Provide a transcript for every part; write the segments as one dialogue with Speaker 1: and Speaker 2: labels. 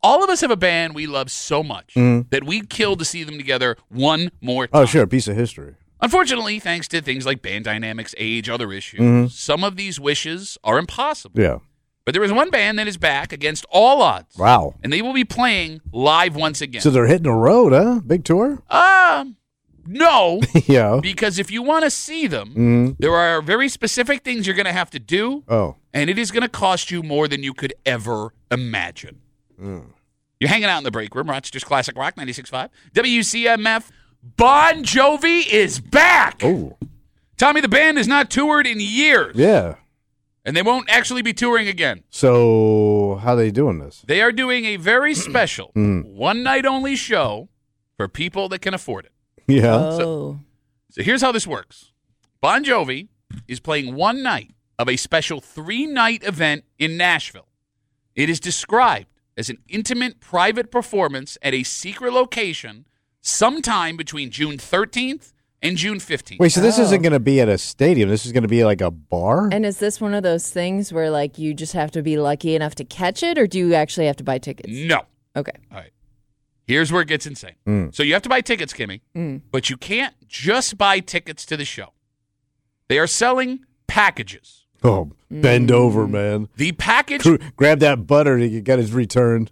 Speaker 1: all of us have a band we love so much that we'd kill to see them together one more time.
Speaker 2: Oh, sure, a piece of history.
Speaker 1: Unfortunately, thanks to things like band dynamics, age, other issues, some of these wishes are impossible.
Speaker 2: Yeah.
Speaker 1: But there is one band that is back against all odds.
Speaker 2: Wow.
Speaker 1: And they will be playing live once again.
Speaker 2: So they're hitting the road, huh? Big tour?
Speaker 1: No.
Speaker 2: Yeah.
Speaker 1: Because if you want to see them, there are very specific things you're going to have to do.
Speaker 2: Oh.
Speaker 1: And it is going to cost you more than you could ever imagine. You're hanging out in the break room, Rochester's Classic Rock 96.5. WCMF. Bon Jovi is back.
Speaker 2: Oh.
Speaker 1: Tommy, the band has not toured in years.
Speaker 2: Yeah.
Speaker 1: And they won't actually be touring again.
Speaker 2: So how are they doing this?
Speaker 1: They are doing a very special one-night-only show for people that can afford it.
Speaker 2: Yeah.
Speaker 3: Oh.
Speaker 1: So here's how this works. Bon Jovi is playing one night of a special 3-night event in Nashville. It is described as an intimate private performance at a secret location sometime between June 13th and June 15th.
Speaker 2: Wait, so this isn't going to be at a stadium. This is going to be like a bar?
Speaker 3: And is this one of those things where, like, you just have to be lucky enough to catch it, or do you actually have to buy tickets?
Speaker 1: No.
Speaker 3: Okay.
Speaker 1: All right. Here's where it gets insane. So you have to buy tickets, Kimmy, but you can't just buy tickets to the show. They are selling packages.
Speaker 2: Oh, bend over, man.
Speaker 1: The package
Speaker 2: Grab that butter to get his returned.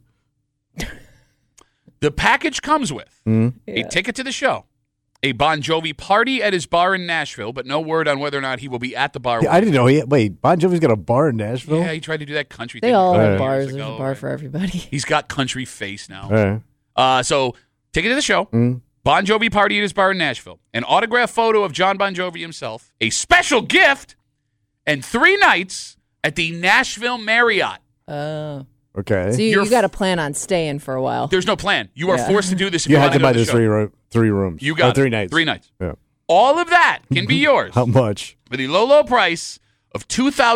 Speaker 1: The package comes with a ticket to the show, a Bon Jovi party at his bar in Nashville, but no word on whether or not he will be at the bar.
Speaker 2: I didn't know. Wait, Bon Jovi's got a bar in Nashville?
Speaker 1: Yeah, he tried to do that country
Speaker 3: They
Speaker 1: thing.
Speaker 3: all have
Speaker 1: years
Speaker 3: bars.
Speaker 1: ago,
Speaker 3: There's a bar
Speaker 1: right?
Speaker 3: for everybody.
Speaker 1: He's got country face now.
Speaker 2: All right.
Speaker 1: So ticket to the show, Bon Jovi party at his bar in Nashville, an autographed photo of John Bon Jovi himself, a special gift, and 3 nights at the Nashville Marriott.
Speaker 3: Oh.
Speaker 2: Okay.
Speaker 3: So you got to plan on staying for a while.
Speaker 1: There's no plan. You are forced to do this if
Speaker 2: you
Speaker 1: you
Speaker 2: had
Speaker 1: want
Speaker 2: to
Speaker 1: to
Speaker 2: buy
Speaker 1: go
Speaker 2: the
Speaker 1: the show.
Speaker 2: three rooms.
Speaker 1: You got
Speaker 2: 3 nights.
Speaker 1: 3 nights.
Speaker 2: Yeah.
Speaker 1: All of that can be yours
Speaker 2: How much?
Speaker 1: for the low, low price of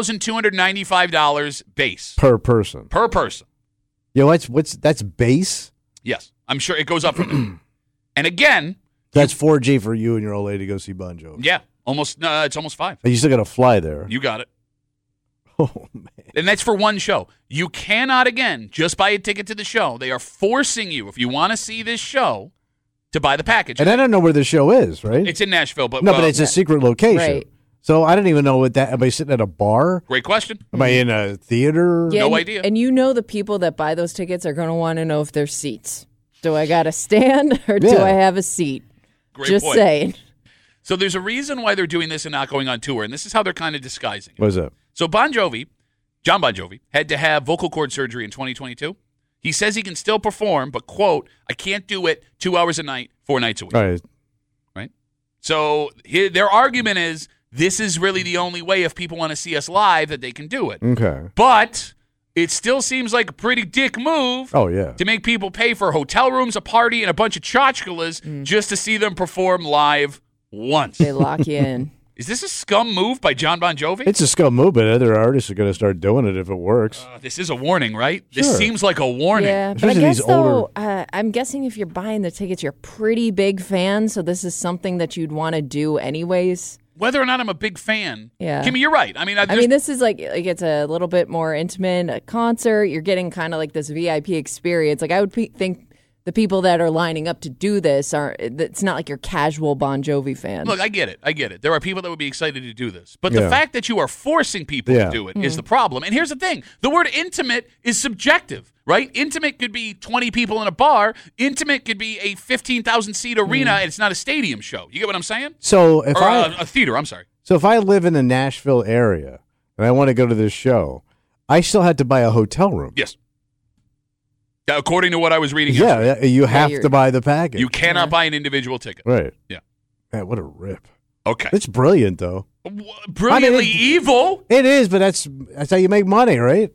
Speaker 1: $2,295 base
Speaker 2: Per person.
Speaker 1: per person.
Speaker 2: Yo, that's base?
Speaker 1: Yes, I'm sure it goes up from there. And again,
Speaker 2: That's 4G for you and your old lady to go see Bon Jovi.
Speaker 1: yeah, it's almost 5.
Speaker 2: And you still got to fly there.
Speaker 1: You got it.
Speaker 2: Oh, man.
Speaker 1: And that's for one show. You cannot, again, just buy a ticket to the show. They are forcing you, if you want to see this show, to buy the package.
Speaker 2: And I don't know where the show is, right?
Speaker 1: It's in Nashville, but
Speaker 2: No, but it's a secret location.
Speaker 3: Right.
Speaker 2: So I don't even know what that. Am I sitting at a bar?
Speaker 1: great question.
Speaker 2: Am I in a theater?
Speaker 1: No
Speaker 3: and,
Speaker 1: idea.
Speaker 3: And you know the people that buy those tickets are going to want to know if there's seats. Do I got to stand or do
Speaker 2: Yeah.
Speaker 3: I have a seat?
Speaker 1: Great
Speaker 3: Just
Speaker 1: point.
Speaker 3: saying.
Speaker 1: So there's a reason why they're doing this and not going on tour, and this is how they're kind of disguising it.
Speaker 2: What is that?
Speaker 1: So John Bon Jovi, had to have vocal cord surgery in 2022. He says he can still perform, but, quote, I can't do it 2 hours a night, 4 nights a week.
Speaker 2: All right.
Speaker 1: Right? So their argument is this is really the only way if people want to see us live that they can do it.
Speaker 2: Okay.
Speaker 1: But it still seems like a pretty dick move
Speaker 2: Oh, yeah.
Speaker 1: to make people pay for hotel rooms, a party, and a bunch of tchotchkes just to see them perform live once.
Speaker 3: They lock you in.
Speaker 1: Is this a scum move by John Bon Jovi?
Speaker 2: It's a scum move, but other artists are going to start doing it if it works.
Speaker 1: This is a warning, right?
Speaker 2: Sure.
Speaker 1: This seems like a warning.
Speaker 3: Yeah, but I
Speaker 2: Especially
Speaker 3: guess
Speaker 2: these
Speaker 3: though,
Speaker 2: older-
Speaker 3: I'm guessing if you're buying the tickets, you're a pretty big fan, so this is something that you'd want to do anyways.
Speaker 1: Whether or not I'm a big fan.
Speaker 3: Yeah.
Speaker 1: Kimmy, you're right. I mean,
Speaker 3: This is like it's a little bit more intimate, a concert. You're getting kind of like this VIP experience. Like I would think the people that are lining up to do this it's not like your casual Bon Jovi fan.
Speaker 1: look, I get it. There are people that would be excited to do this. But
Speaker 2: Yeah.
Speaker 1: the fact that you are forcing people
Speaker 2: Yeah.
Speaker 1: to do it is the problem. And here's the thing. The word intimate is subjective, right? Intimate could be 20 people in a bar. Intimate could be a 15,000-seat arena, and it's not a stadium show. You get what I'm saying?
Speaker 2: So if
Speaker 1: Or
Speaker 2: I
Speaker 1: a theater, I'm sorry.
Speaker 2: if I live in the Nashville area and I want to go to this show, I still had to buy a hotel room.
Speaker 1: Yes. According to what I was reading yesterday.
Speaker 2: Yeah, you have
Speaker 3: you're-
Speaker 2: to buy the package.
Speaker 1: You cannot buy an individual ticket.
Speaker 2: Right.
Speaker 1: Yeah.
Speaker 2: Man, what a rip.
Speaker 1: Okay.
Speaker 2: It's brilliant, though.
Speaker 1: Brilliantly
Speaker 2: it-
Speaker 1: evil?
Speaker 2: It is, but that's how you make money, right?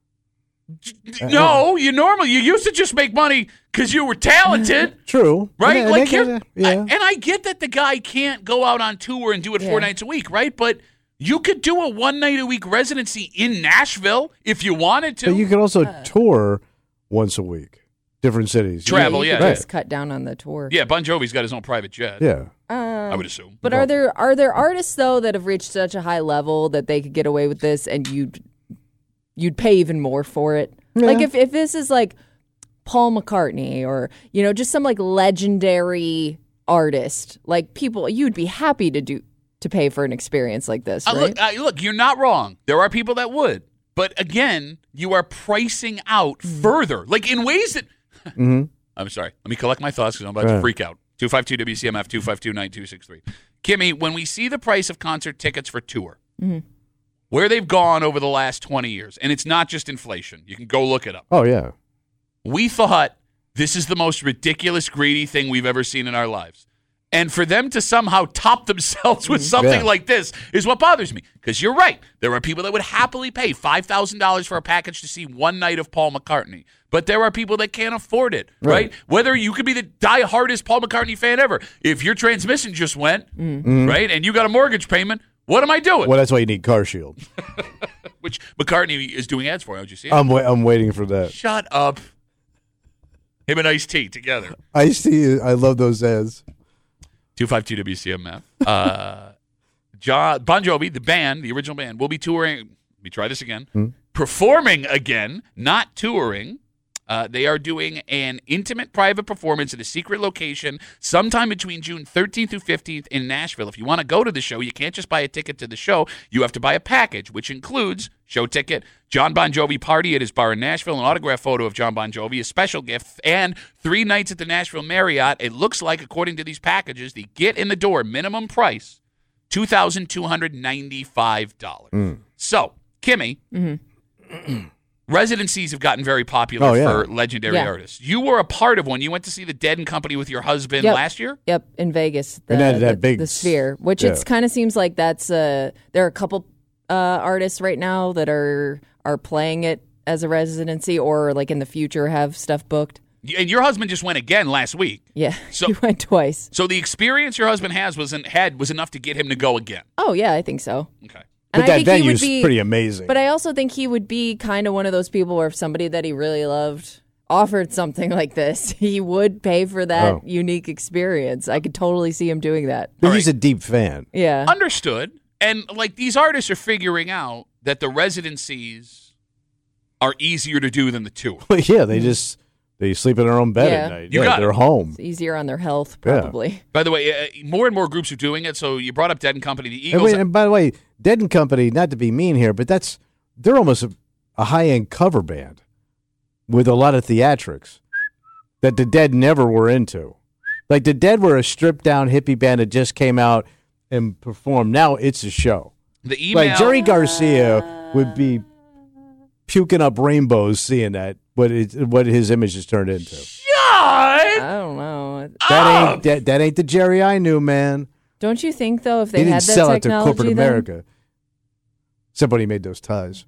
Speaker 1: No, you used to just make money because you were talented.
Speaker 2: True.
Speaker 1: Right?
Speaker 2: And
Speaker 1: Like
Speaker 2: they
Speaker 1: here,
Speaker 2: get it. Yeah.
Speaker 1: and I get that the guy can't go out on tour and do it 4 nights a week, right? But you could do a 1 night a week residency in Nashville if you wanted to.
Speaker 2: But you could also tour once a week, different cities.
Speaker 1: Travel,
Speaker 3: you
Speaker 1: yeah.
Speaker 3: could
Speaker 2: Right.
Speaker 3: just cut down on the tour.
Speaker 1: Yeah, Bon Jovi's got his own private jet.
Speaker 2: Yeah.
Speaker 1: I would assume.
Speaker 3: But are there artists though that have reached such a high level that they could get away with this, and you'd pay even more for it?
Speaker 2: Yeah.
Speaker 3: Like if this is like Paul McCartney or, just some like legendary artist, like people you'd be happy to pay for an experience like this, right?
Speaker 1: Look, you're not wrong. There are people that would. But again, you are pricing out further, like in ways that I'm sorry. Let me collect my thoughts because I'm about to freak out. 252-WCMF, 252-9263. Kimmy, when we see the price of concert tickets for tour, where they've gone over the last 20 years, and it's not just inflation. You can go look it up.
Speaker 2: Oh, yeah.
Speaker 1: We thought this is the most ridiculous, greedy thing we've ever seen in our lives. And for them to somehow top themselves with something like this is what bothers me. Because you're right. There are people that would happily pay $5,000 for a package to see one night of Paul McCartney. But there are people that can't afford it, right? Whether you could be the die-hardest Paul McCartney fan ever. If your transmission just went, right, and you got a mortgage payment, what am I doing?
Speaker 2: Well, that's why you need Car Shield.
Speaker 1: Which McCartney is doing ads for. How'd you see it?
Speaker 2: I'm waiting for that.
Speaker 1: Shut up. Him and Ice-T together.
Speaker 2: Ice-T, I love those ads.
Speaker 1: 252-WCMF. Bon Jovi, the band, the original band, will be touring. Let me try this again. Performing again, not touring. They are doing an intimate private performance at a secret location sometime between June 13th through 15th in Nashville. If you want to go to the show, you can't just buy a ticket to the show. You have to buy a package, which includes show ticket, John Bon Jovi party at his bar in Nashville, an autographed photo of John Bon Jovi, a special gift, and 3 nights at the Nashville Marriott. It looks like, according to these packages, the get in the door minimum price, $2,295. So, Kimmy, residencies have gotten very popular for legendary artists. You were a part of one. You went to see the Dead and Company with your husband last year?
Speaker 3: Yep, in Vegas.
Speaker 2: The
Speaker 3: Sphere, which it kind of seems like that's there are a couple artists right now that are playing it as a residency or like in the future have stuff booked.
Speaker 1: And your husband just went again last week.
Speaker 3: Yeah, he went twice.
Speaker 1: So the experience your husband was enough to get him to go again.
Speaker 3: Oh, yeah, I think so.
Speaker 1: Okay.
Speaker 2: But that venue's pretty amazing.
Speaker 3: But I also think he would be kind of one of those people where if somebody that he really loved offered something like this, he would pay for that unique experience. I could totally see him doing that.
Speaker 2: But he's a deep fan.
Speaker 3: Yeah.
Speaker 1: Understood. And like these artists are figuring out that the residencies are easier to do than the tour.
Speaker 2: Well, yeah, they sleep in their own bed at night. They're home.
Speaker 3: It's easier on their health, probably.
Speaker 1: Yeah. By the way, more and more groups are doing it. So you brought up Dead and Company. The Eagles.
Speaker 2: And by the way, Dead and Company, not to be mean here, but they're almost a high-end cover band with a lot of theatrics that the Dead never were into. Like the Dead were a stripped-down hippie band that just came out and performed. Now it's a show.
Speaker 1: The email.
Speaker 2: Like Jerry Garcia would be puking up rainbows seeing that. What his image has turned into.
Speaker 3: I don't know.
Speaker 2: That ain't the Jerry I knew, man.
Speaker 3: Don't you think though, if they
Speaker 2: he didn't
Speaker 3: had that
Speaker 2: sell
Speaker 3: technology,
Speaker 2: it to corporate
Speaker 3: then?
Speaker 2: America. Somebody made those ties.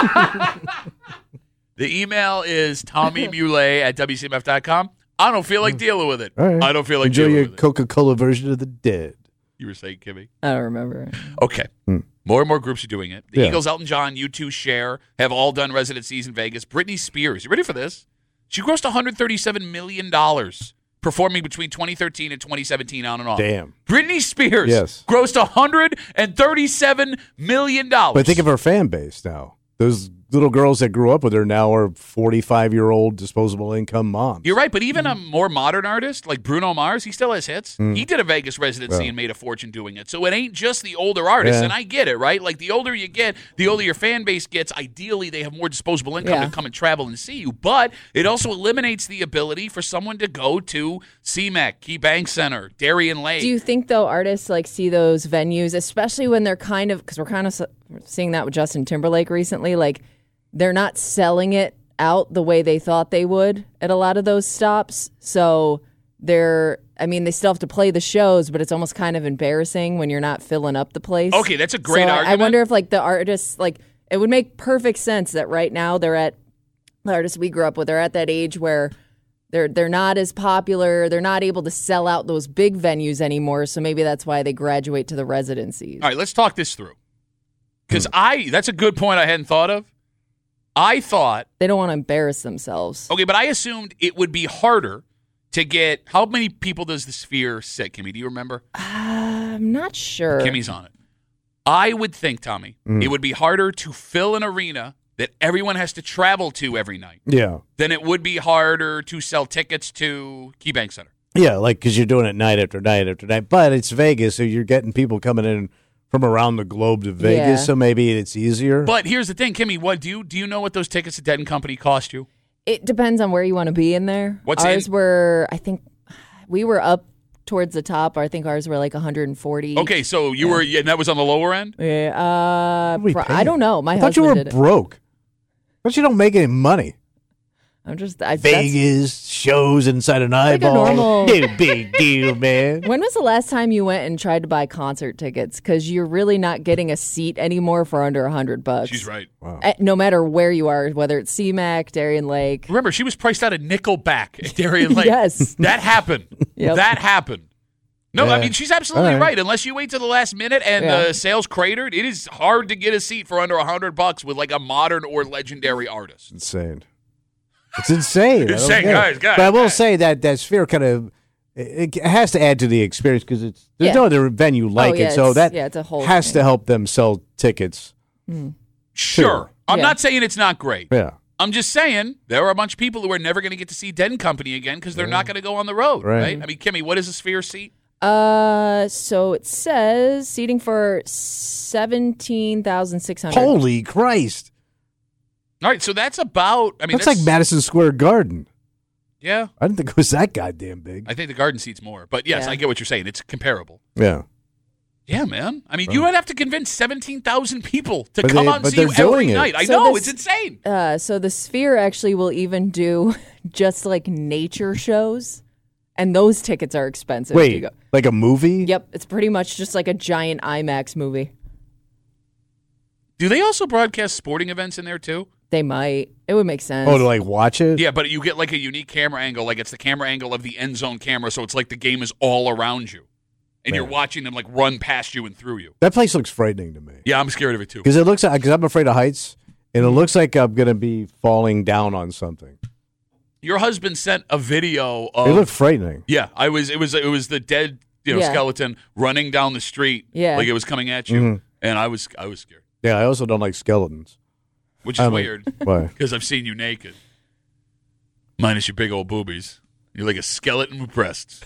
Speaker 1: The email is TommyMuley@WCMF.com. I don't feel like dealing with it.
Speaker 2: Right.
Speaker 1: I don't feel like
Speaker 2: Enjoy
Speaker 1: dealing
Speaker 2: your
Speaker 1: with it.
Speaker 2: Coca-Cola version of the Dead.
Speaker 1: You were saying, Kimmy?
Speaker 3: I don't remember.
Speaker 1: Okay. More and more groups are doing it. The Eagles, Elton John, U2, Cher have all done residencies in Vegas. Britney Spears, you ready for this? She grossed $137 million performing between 2013 and 2017 on and off.
Speaker 2: Damn.
Speaker 1: Britney Spears grossed $137 million.
Speaker 2: But think of her fan base now. Those little girls that grew up with her now are 45-year-old disposable income moms.
Speaker 1: You're right, but even a more modern artist like Bruno Mars, he still has hits. He did a Vegas residency and made a fortune doing it. So it ain't just the older artists, and I get it, right? Like the older you get, the older your fan base gets. Ideally, they have more disposable income to come and travel and see you. But it also eliminates the ability for someone to go to CMEC, Key Bank Center, Darien Lake.
Speaker 3: Do you think, though, artists like see those venues, especially when they're kind of, because we're kind of seeing that with Justin Timberlake recently, like, they're not selling it out the way they thought they would at a lot of those stops. So they still have to play the shows, but it's almost kind of embarrassing when you're not filling up the place.
Speaker 1: Okay, that's a great argument.
Speaker 3: I wonder if like the artists, like it would make perfect sense that right now the artists we grew up with, they're at that age where they're not as popular. They're not able to sell out those big venues anymore. So maybe that's why they graduate to the residencies.
Speaker 1: All right, let's talk this through. Because that's a good point I hadn't thought of. I thought...
Speaker 3: They don't want to embarrass themselves.
Speaker 1: Okay, but I assumed it would be harder to get... How many people does the Sphere sit, Kimmy? Do you remember?
Speaker 3: I'm not sure.
Speaker 1: Kimmy's on it. I would think, Tommy, it would be harder to fill an arena that everyone has to travel to every night,
Speaker 2: Yeah.
Speaker 1: then it would be harder to sell tickets to KeyBank Center.
Speaker 2: Yeah, like because you're doing it night after night after night. But it's Vegas, so you're getting people coming in from around the globe to Vegas,
Speaker 3: Yeah.
Speaker 2: so maybe it's easier.
Speaker 1: But here's the thing, Kimmy, what do you know what those tickets at Dead and Company cost you?
Speaker 3: It depends on where you want to be in there.
Speaker 1: What's
Speaker 3: ours
Speaker 1: in?
Speaker 3: were, I think, we were up towards the top. I think ours were like 140.
Speaker 1: Okay, so you were, and that was on the lower end?
Speaker 3: Yeah,
Speaker 2: What are we
Speaker 3: I
Speaker 2: paying?
Speaker 3: don't know. My
Speaker 2: I thought you
Speaker 3: husband
Speaker 2: were
Speaker 3: did it.
Speaker 2: broke. But you don't make any money.
Speaker 3: I'm just that's,
Speaker 2: Vegas shows inside an
Speaker 3: like a
Speaker 2: eyeball.
Speaker 3: normal-
Speaker 2: No big deal, man.
Speaker 3: When was the last time you went and tried to buy concert tickets? Because you're really not getting a seat anymore for under $100.
Speaker 1: She's right.
Speaker 3: No matter where you are, whether it's CMAC, Darien Lake.
Speaker 1: Remember, she was priced out of Nickelback at Darien Lake.
Speaker 3: Yes.
Speaker 1: That happened.
Speaker 3: Yep.
Speaker 1: That happened. No, I
Speaker 2: Yeah.
Speaker 1: mean, she's absolutely
Speaker 2: All right.
Speaker 1: right. Unless you wait to the last minute and
Speaker 3: Yeah.
Speaker 1: the sales cratered, it is hard to get a seat for under $100 with like a modern or legendary artist.
Speaker 2: Insane. It's insane. I don't
Speaker 1: Insane,
Speaker 2: get it.
Speaker 1: guys.
Speaker 2: But I will say that Sphere kind of it has to add to the experience because there's
Speaker 3: Yeah.
Speaker 2: no other venue like
Speaker 3: yeah,
Speaker 2: it, so
Speaker 3: it's-
Speaker 2: that
Speaker 3: it's a whole
Speaker 2: has
Speaker 3: thing.
Speaker 2: to help them sell tickets.
Speaker 1: Sure. I'm
Speaker 3: Yeah.
Speaker 1: not saying it's not great.
Speaker 2: Yeah,
Speaker 1: I'm just saying there are a bunch of people who are never going to get to see Dead and Company again because they're not going to go on the road,
Speaker 2: Right.
Speaker 1: right? I mean, Kimmy, what is a Sphere seat?
Speaker 3: So it says seating for 17,600.
Speaker 2: holy Christ,
Speaker 1: All right, so that's about. I mean,
Speaker 2: that's like Madison Square Garden.
Speaker 1: Yeah,
Speaker 2: I didn't think it was that goddamn big.
Speaker 1: I think the Garden seat's more, but yes,
Speaker 3: Yeah.
Speaker 1: I get what you're saying. It's comparable.
Speaker 2: Yeah,
Speaker 1: Yeah, man. I mean, you would have to convince 17,000 people to
Speaker 2: But
Speaker 1: come
Speaker 2: they-
Speaker 1: out and
Speaker 2: but
Speaker 1: see you
Speaker 2: they're
Speaker 1: every
Speaker 2: doing it.
Speaker 1: night. I
Speaker 3: So
Speaker 1: know,
Speaker 3: this-
Speaker 1: it's insane.
Speaker 3: So the Sphere actually will even do just like nature shows, and those tickets are expensive. to
Speaker 2: wait,
Speaker 3: go.
Speaker 2: like a movie?
Speaker 3: Yep, it's pretty much just like a giant IMAX movie.
Speaker 1: Do they also broadcast sporting events in there too?
Speaker 3: They might. It would make sense.
Speaker 2: Oh, to like watch it?
Speaker 1: Yeah, but you get like a unique camera angle. Like it's the camera angle of the end zone camera, so it's like the game is all around you. And you're
Speaker 2: Man.
Speaker 1: watching them like run past you and through you.
Speaker 2: That place looks frightening to me
Speaker 1: Yeah, I'm scared of it too.
Speaker 2: because it looks because I'm afraid of heights, and it looks like I'm gonna be falling down on something.
Speaker 1: Your husband sent a video
Speaker 2: It
Speaker 1: of
Speaker 2: looked frightening.
Speaker 1: yeah. It was the dead
Speaker 3: Yeah.
Speaker 1: skeleton running down the street.
Speaker 3: Yeah.
Speaker 1: like it was coming at you,
Speaker 2: Mhm.
Speaker 1: and I was scared,
Speaker 2: Yeah, I also don't like skeletons.
Speaker 1: which is
Speaker 2: I'm like,
Speaker 1: weird
Speaker 2: why?
Speaker 1: because I've seen you naked, minus your big old boobies. You're like a skeleton with breasts.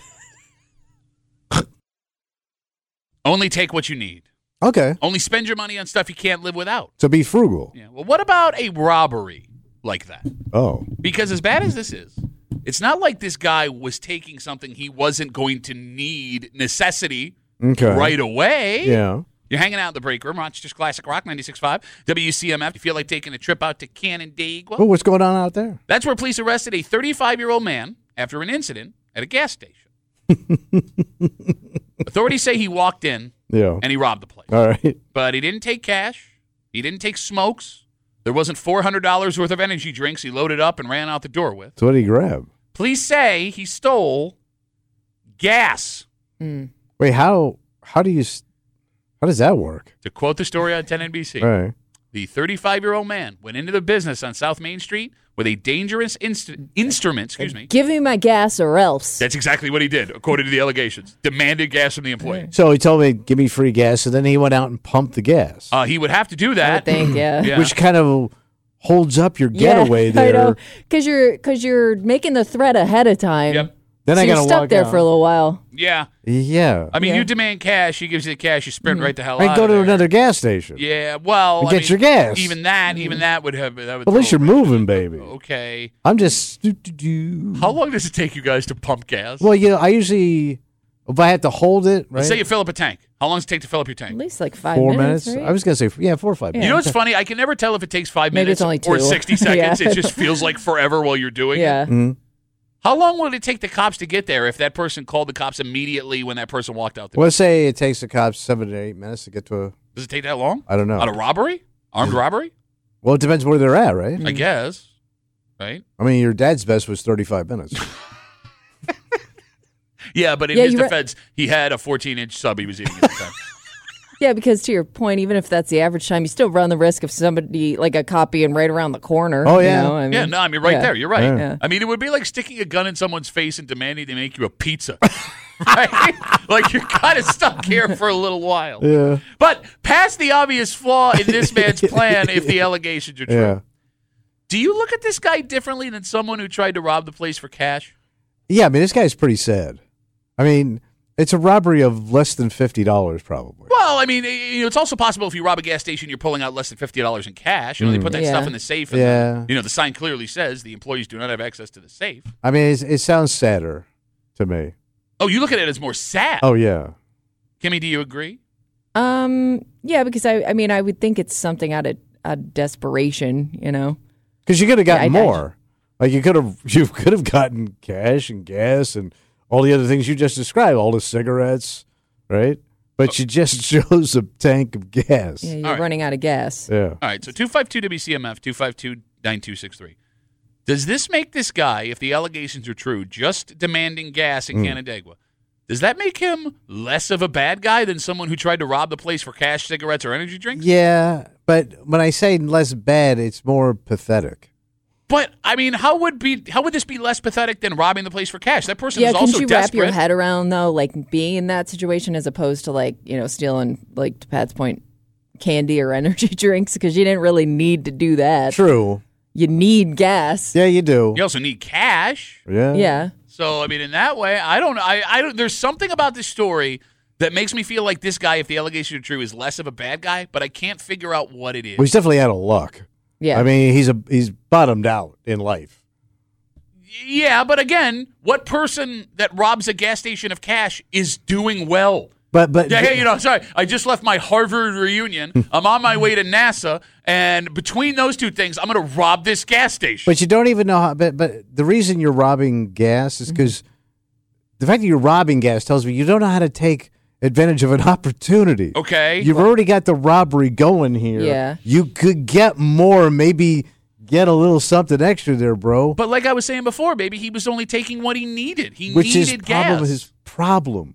Speaker 1: Only take what you need.
Speaker 2: Okay,
Speaker 1: Only spend your money on stuff you can't live without.
Speaker 2: so be frugal.
Speaker 1: Yeah. Well, what about a robbery like that?
Speaker 2: Oh,
Speaker 1: Because as bad as this is, it's not like this guy was taking something he wasn't going to need necessity
Speaker 2: okay.
Speaker 1: right away.
Speaker 2: Yeah.
Speaker 1: You're hanging out in the break room, Rochester's Classic Rock 96.5, WCMF. You feel like taking a trip out to Canandaigua?
Speaker 2: Oh, what's going on out there?
Speaker 1: That's where police arrested a 35-year-old man after an incident at a gas station. Authorities say he walked in
Speaker 2: Yeah.
Speaker 1: and he robbed the place.
Speaker 2: All right.
Speaker 1: But he didn't take cash. He didn't take smokes. There wasn't $400 worth of energy drinks he loaded up and ran out the door with.
Speaker 2: So what did he grab?
Speaker 1: Police say he stole gas.
Speaker 2: Wait, how does that work?
Speaker 1: To quote the story on 10NBC,
Speaker 2: All right.
Speaker 1: the 35-year-old man went into the business on South Main Street with a dangerous instrument. Excuse me.
Speaker 3: Give me my gas or else.
Speaker 1: That's exactly what he did, according to the allegations. Demanded gas from the employee.
Speaker 2: So he told me, give me free gas, and then he went out and pumped the gas,
Speaker 1: He would have to do
Speaker 3: I
Speaker 1: that.
Speaker 3: would think, yeah.
Speaker 1: Yeah.
Speaker 2: which kind of holds up your getaway
Speaker 3: I
Speaker 2: there.
Speaker 3: know, because you're making the threat ahead of time.
Speaker 1: Yep.
Speaker 2: Then
Speaker 3: so
Speaker 2: I
Speaker 3: you're
Speaker 2: got to
Speaker 3: stuck
Speaker 2: walk
Speaker 3: there
Speaker 2: out.
Speaker 3: for a little while.
Speaker 1: Yeah.
Speaker 2: Yeah.
Speaker 1: I mean,
Speaker 3: Yeah.
Speaker 1: you demand cash. He gives you the cash. You sprint right the hell
Speaker 2: And
Speaker 1: out
Speaker 2: go
Speaker 1: of
Speaker 2: to
Speaker 1: there.
Speaker 2: another gas station.
Speaker 1: Yeah, well,
Speaker 2: And
Speaker 1: I
Speaker 2: get
Speaker 1: mean,
Speaker 2: your gas.
Speaker 1: Even that would have. That would
Speaker 2: At least
Speaker 1: throw-
Speaker 2: you're moving, baby.
Speaker 1: Okay.
Speaker 2: I'm just.
Speaker 1: How long does it take you guys to pump gas?
Speaker 2: Well, I usually, if I have to hold it, right?
Speaker 1: Let's say you fill up a tank. How long does it take to fill up your
Speaker 3: At
Speaker 1: tank?
Speaker 3: least like 5
Speaker 2: 4
Speaker 3: minutes.
Speaker 2: minutes.
Speaker 3: Right?
Speaker 2: I was gonna say 4 or 5
Speaker 3: Yeah.
Speaker 1: You
Speaker 2: minutes.
Speaker 1: know what's funny? I can never tell if it takes 5
Speaker 3: Maybe
Speaker 1: minutes
Speaker 3: it's only
Speaker 1: or
Speaker 3: 2.
Speaker 1: 60 seconds.
Speaker 3: Yeah.
Speaker 1: It just feels like forever while you're doing it.
Speaker 3: Yeah.
Speaker 1: How long would it take the cops to get there if that person called the cops immediately when that person walked out there?
Speaker 2: Well, let's say it takes the cops 7 to 8 minutes to get to a.
Speaker 1: Does it take that long?
Speaker 2: I don't know.
Speaker 1: On a robbery? Armed robbery?
Speaker 2: Well, it depends where they're at, right?
Speaker 1: I guess. Right?
Speaker 2: I mean, your dad's best was 35 minutes.
Speaker 1: Yeah, but in
Speaker 3: Yeah,
Speaker 1: his
Speaker 3: you're right.
Speaker 1: defense, he had a 14-inch sub he was eating at the time.
Speaker 3: Yeah, because to your point, even if that's the average time, you still run the risk of somebody like a cop being right around the corner.
Speaker 2: Oh,
Speaker 3: you
Speaker 2: yeah.
Speaker 3: know? I mean,
Speaker 1: Right
Speaker 3: yeah.
Speaker 1: there. You're right.
Speaker 2: Yeah.
Speaker 3: Yeah.
Speaker 1: I mean, it would be like sticking a gun in someone's face and demanding they make you a pizza. right? Like you're kind of stuck here for a little while.
Speaker 2: Yeah.
Speaker 1: But past the obvious flaw in this man's plan, if the allegations are true,
Speaker 2: Yeah.
Speaker 1: do you look at this guy differently than someone who tried to rob the place for cash?
Speaker 2: Yeah, I mean, this guy's pretty sad. I mean, it's a robbery of less than $50, probably.
Speaker 1: Well, I mean, it's also possible if you rob a gas station, you're pulling out less than $50 in cash. They put that
Speaker 3: Yeah.
Speaker 1: stuff in the safe. And
Speaker 2: Yeah.
Speaker 1: the sign clearly says the employees do not have access to the safe.
Speaker 2: I mean, it sounds sadder to me.
Speaker 1: Oh, you look at it as more sad.
Speaker 2: Oh, yeah.
Speaker 1: Kimmy, do you agree?
Speaker 3: Yeah, because I mean, I would think it's something out of desperation,
Speaker 2: Because you could have gotten
Speaker 3: Yeah, I-
Speaker 2: more. Like you could have gotten cash and gas and all the other things you just described, all the cigarettes, right? But you just chose a tank of gas.
Speaker 3: Yeah,
Speaker 2: Yeah.
Speaker 3: you're
Speaker 1: All right.
Speaker 3: running out of gas.
Speaker 1: All right, so 252-WCMF, 252-9263. Does this make this guy, if the allegations are true, just demanding gas in Canandaigua, does that make him less of a bad guy than someone who tried to rob the place for cash, cigarettes, or energy drinks?
Speaker 2: Yeah, but when I say less bad, it's more pathetic.
Speaker 1: But, I mean, how would this be less pathetic than robbing the place for cash? That person
Speaker 3: Yeah,
Speaker 1: is
Speaker 3: can
Speaker 1: also
Speaker 3: you
Speaker 1: desperate.
Speaker 3: wrap your head around though, like being in that situation as opposed to like stealing, like to Pat's point, candy or energy drinks because you didn't really need to do that.
Speaker 2: True.
Speaker 3: You need gas.
Speaker 2: Yeah, you do.
Speaker 1: You also need cash.
Speaker 2: Yeah.
Speaker 3: Yeah.
Speaker 1: So, I mean, in that way, I don't. There's something about this story that makes me feel like this guy, if the allegations are true, is less of a bad guy, but I can't figure out what it is.
Speaker 2: Well, he's definitely out of luck.
Speaker 3: Yeah.
Speaker 2: I mean, he's bottomed out in life.
Speaker 1: Yeah, but again, what person that robs a gas station of cash is doing well?
Speaker 2: But
Speaker 1: Yeah, hey, sorry, I just left my Harvard reunion. I'm on my way to NASA, and between those two things, I'm going to rob this gas station.
Speaker 2: But you don't even know how. But the reason you're robbing gas is because the fact that you're robbing gas tells me you don't know how to take advantage of an opportunity.
Speaker 1: Okay.
Speaker 2: You've already got the robbery going here.
Speaker 3: Yeah.
Speaker 2: You could get more, maybe get a little something extra there, bro.
Speaker 1: But like I was saying before, baby, he was only taking what he needed. He
Speaker 2: which is
Speaker 1: needed gas.
Speaker 2: his problem.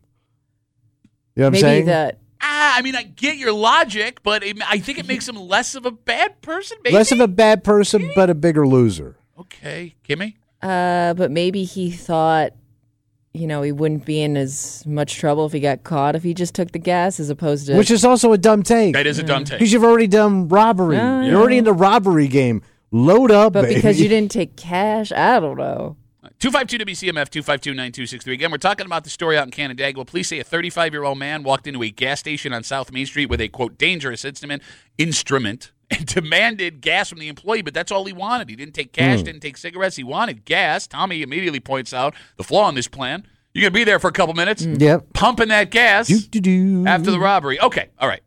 Speaker 2: You know what I'm
Speaker 3: Maybe
Speaker 2: saying?
Speaker 3: that.
Speaker 1: I mean, I get your logic, but I think it makes him less of a bad person, maybe?
Speaker 2: Less of a bad person, but a bigger loser.
Speaker 1: Okay. Kimmy?
Speaker 3: But maybe he thought, he wouldn't be in as much trouble if he got caught if he just took the gas as opposed to.
Speaker 2: Which is also a dumb take.
Speaker 1: That is a dumb take.
Speaker 2: Because you've already done robbery.
Speaker 3: No,
Speaker 2: You're already in the robbery game. Load up,
Speaker 3: but
Speaker 2: baby.
Speaker 3: because you didn't take cash, I don't know.
Speaker 1: 252-WCMF, 252-9263. Again, we're talking about the story out in Canandaigua. Police say a 35-year-old man walked into a gas station on South Main Street with a, quote, dangerous instrument and demanded gas from the employee, but that's all he wanted. He didn't take cash, didn't take cigarettes. He wanted gas. Tommy immediately points out the flaw in this plan. You're going to be there for a couple minutes,
Speaker 2: Yep.
Speaker 1: pumping that gas
Speaker 2: Do-do-do.
Speaker 1: after the robbery. Okay, all right.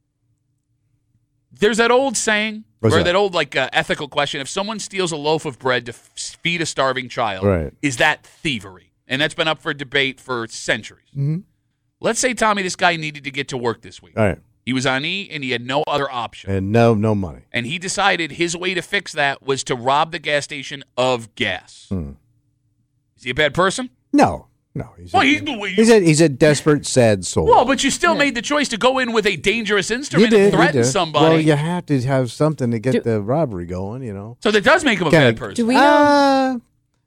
Speaker 1: There's that old saying,
Speaker 2: What's
Speaker 1: or
Speaker 2: that?
Speaker 1: old ethical question: if someone steals a loaf of bread to feed a starving child,
Speaker 2: Right.
Speaker 1: is that thievery? And that's been up for debate for centuries. Let's say, Tommy, this guy needed to get to work this week.
Speaker 2: All right.
Speaker 1: He was on E, and he had no other option.
Speaker 2: And no money.
Speaker 1: And he decided his way to fix that was to rob the gas station of gas. Is he a bad person?
Speaker 2: No.
Speaker 1: Well,
Speaker 2: He's a desperate, sad soul.
Speaker 1: well, but you still made the choice to go in with a dangerous
Speaker 2: you
Speaker 1: instrument
Speaker 2: did.
Speaker 1: and
Speaker 2: you
Speaker 1: threaten
Speaker 2: did.
Speaker 1: somebody.
Speaker 2: Well, you have to have something to get the robbery going,
Speaker 1: So that does make him a
Speaker 2: Okay.
Speaker 1: bad person.
Speaker 3: Do we know?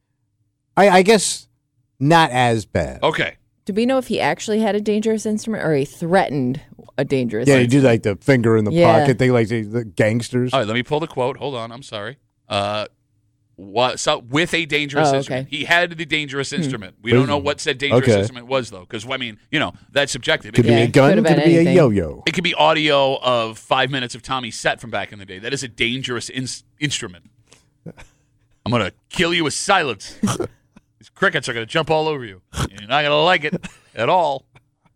Speaker 2: I guess not as bad.
Speaker 1: Okay.
Speaker 3: Do we know if he actually had a dangerous instrument or he threatened a dangerous?
Speaker 2: Yeah, you
Speaker 3: instrument?
Speaker 2: do like the finger in the
Speaker 3: Yeah.
Speaker 2: pocket thing, like the gangsters.
Speaker 1: All right, let me pull the quote. Hold on. I'm sorry. With a dangerous
Speaker 3: Oh,
Speaker 1: instrument.
Speaker 3: okay.
Speaker 1: He had the dangerous instrument. We don't know what said dangerous
Speaker 2: Okay.
Speaker 1: instrument was, though, because, I mean, that's subjective.
Speaker 2: Could
Speaker 1: It
Speaker 2: be
Speaker 3: Yeah,
Speaker 2: a gun,
Speaker 3: could've
Speaker 2: could
Speaker 3: been
Speaker 2: be a
Speaker 3: anything.
Speaker 2: yo-yo.
Speaker 1: It could be audio of 5 minutes of Tommy's set from back in the day. That is a dangerous instrument. I'm going to kill you with silence. These crickets are going to jump all over you. You're not going to like it at all.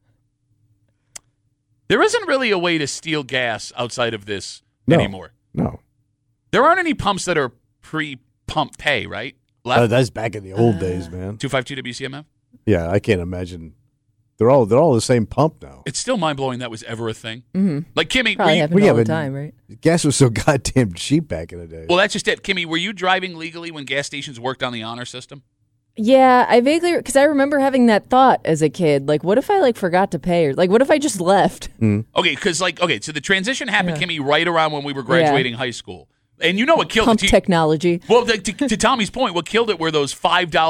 Speaker 1: There isn't really a way to steal gas outside of this anymore.
Speaker 2: No.
Speaker 1: There aren't any pumps that are pre-pump pay, right? Left?
Speaker 2: That's back in the old days, man.
Speaker 1: 252-WCMF?
Speaker 2: Yeah, I can't imagine. They're all the same pump now.
Speaker 1: It's still mind-blowing that was ever a thing. Like, Kimmy,
Speaker 3: Probably happened
Speaker 2: yeah,
Speaker 3: all the
Speaker 2: but-
Speaker 3: time, right?
Speaker 2: Gas was so goddamn cheap back in the day.
Speaker 1: well, that's just it. Kimmy, were you driving legally when gas stations worked on the honor system?
Speaker 3: Yeah, I vaguely because I remember having that thought as a kid. Like, what if I forgot to pay, or what if I just left?
Speaker 1: Okay, because so the transition happened, Kimmy, right around when we were graduating high school. And you know what killed
Speaker 3: Pump
Speaker 1: it?
Speaker 3: technology.
Speaker 1: Well, to Tommy's point, what killed it were those $5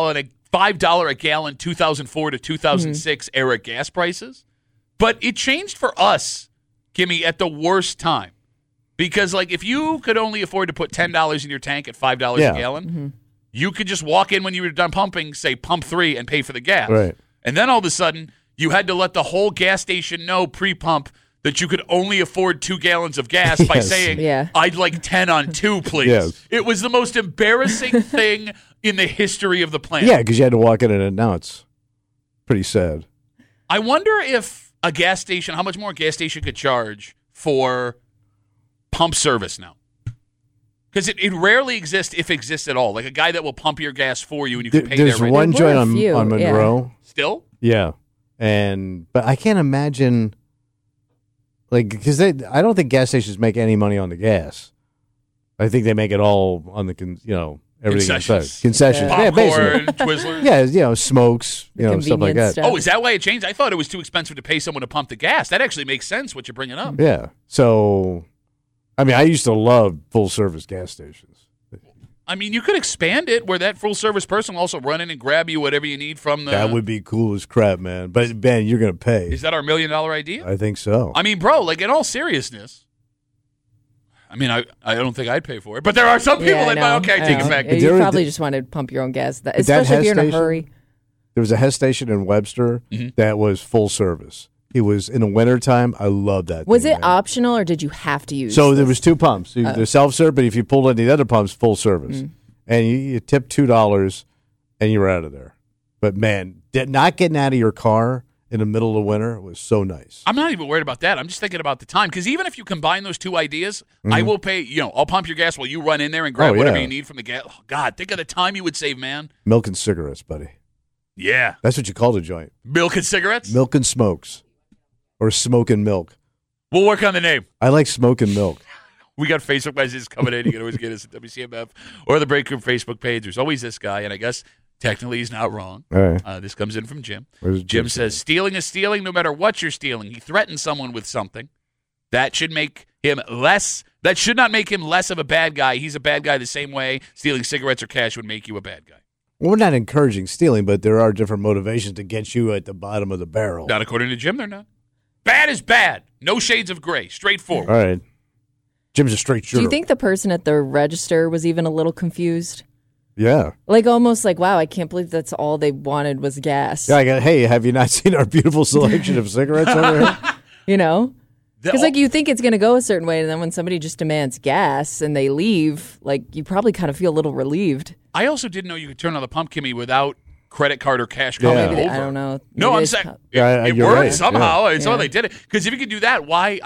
Speaker 1: $5 a gallon 2004 to 2006 era gas prices. But it changed for us, Kimmy, at the worst time. Because, like, if you could only afford to put $10 in your tank at $5 a gallon, you could just walk in when you were done pumping, say pump 3, and pay for the gas.
Speaker 2: Right.
Speaker 1: And then all of a sudden, you had to let the whole gas station know pre-pump that you could only afford 2 gallons of gas by saying, I'd like 10 on 2, please.
Speaker 2: Yes.
Speaker 1: It was the most embarrassing thing in the history of the plant.
Speaker 2: Yeah, because you had to walk in and announce. Pretty sad.
Speaker 1: I wonder if a gas station, how much more a gas station could charge for pump service now. Because it rarely exists, if it exists at all. Like a guy that will pump your gas for you and you can pay
Speaker 2: There's
Speaker 1: their rent.
Speaker 2: one joint on
Speaker 3: few,
Speaker 2: Monroe.
Speaker 1: Still?
Speaker 2: Yeah. But I can't imagine, like, because I don't think gas stations make any money on the gas. I think they make it all on the, everything
Speaker 1: Concessions.
Speaker 2: Concessions. Yeah, basically.
Speaker 1: Popcorn, Twizzlers.
Speaker 2: Yeah, smokes, stuff like that.
Speaker 3: Stuff.
Speaker 1: Oh, is that why it changed? I thought it was too expensive to pay someone to pump the gas. That actually makes sense what you're bringing up.
Speaker 2: Yeah. So, I mean, I used to love full-service gas stations.
Speaker 1: I mean, you could expand it where that full-service person will also run in and grab you whatever you need from the...
Speaker 2: That would be cool as crap, man. But, Ben, you're going to pay.
Speaker 1: Is that our $1 million idea?
Speaker 2: I think so.
Speaker 1: I mean, bro, like, in all seriousness... I mean, I don't think I'd pay for it, but there are some people that might, okay, take it back.
Speaker 3: Yeah, you probably just wanted to pump your own gas, especially if you're in a hurry.
Speaker 2: There was a Hess station in Webster that was full service. It was in the wintertime. I love that.
Speaker 3: Was it optional or did you have to use
Speaker 2: So there was 2 pumps. They're self-serve, but if you pulled any of the other pumps, full service. And you tip $2 and you were out of there. But, man, not getting out of your car in the middle of the winter was so nice.
Speaker 1: I'm not even worried about that. I'm just thinking about the time. Because even if you combine those 2 ideas, I will pay, I'll pump your gas while you run in there and grab whatever you need from the gas. Oh, God, think of the time you would save, man.
Speaker 2: Milk and cigarettes, buddy.
Speaker 1: Yeah.
Speaker 2: That's what you call the joint.
Speaker 1: Milk and cigarettes?
Speaker 2: Milk and smokes. Or smoke and milk.
Speaker 1: We'll work on the name.
Speaker 2: I like smoke and milk.
Speaker 1: We got Facebook messages coming in. You can always get us at WCMF or the Break Room Facebook page. There's always this guy, and I guess technically he's not wrong.
Speaker 2: All right.
Speaker 1: This comes in from Jim.
Speaker 2: Jim
Speaker 1: says, stealing is stealing no matter what you're stealing. He threatens someone with something. That should make him less. That should not make him less of a bad guy. He's a bad guy the same way stealing cigarettes or cash would make you a bad guy.
Speaker 2: Well, we're not encouraging stealing, but there are different motivations to get you at the bottom of the barrel.
Speaker 1: Not according to Jim, they're not. Bad is bad. No shades of gray. Straightforward.
Speaker 2: All right. Jim's a straight shooter.
Speaker 3: Do you think the person at the register was even a little confused?
Speaker 2: Yeah.
Speaker 3: Like almost like, wow, I can't believe that's all they wanted was gas.
Speaker 2: Yeah, hey, have you not seen our beautiful selection of cigarettes over here?
Speaker 3: Because like you think it's going to go a certain way, and then when somebody just demands gas and they leave, like you probably kind of feel a little relieved.
Speaker 1: I also didn't know you could turn on the pump, Kimmy, without credit card or cash
Speaker 2: Yeah.
Speaker 1: coming
Speaker 3: Maybe
Speaker 1: over.
Speaker 3: I don't know.
Speaker 1: No, I'm
Speaker 3: Maybe
Speaker 1: saying it
Speaker 2: you're
Speaker 1: worked
Speaker 2: right.
Speaker 1: somehow.
Speaker 2: Yeah.
Speaker 1: It's how they did it. Because if you could do that, why?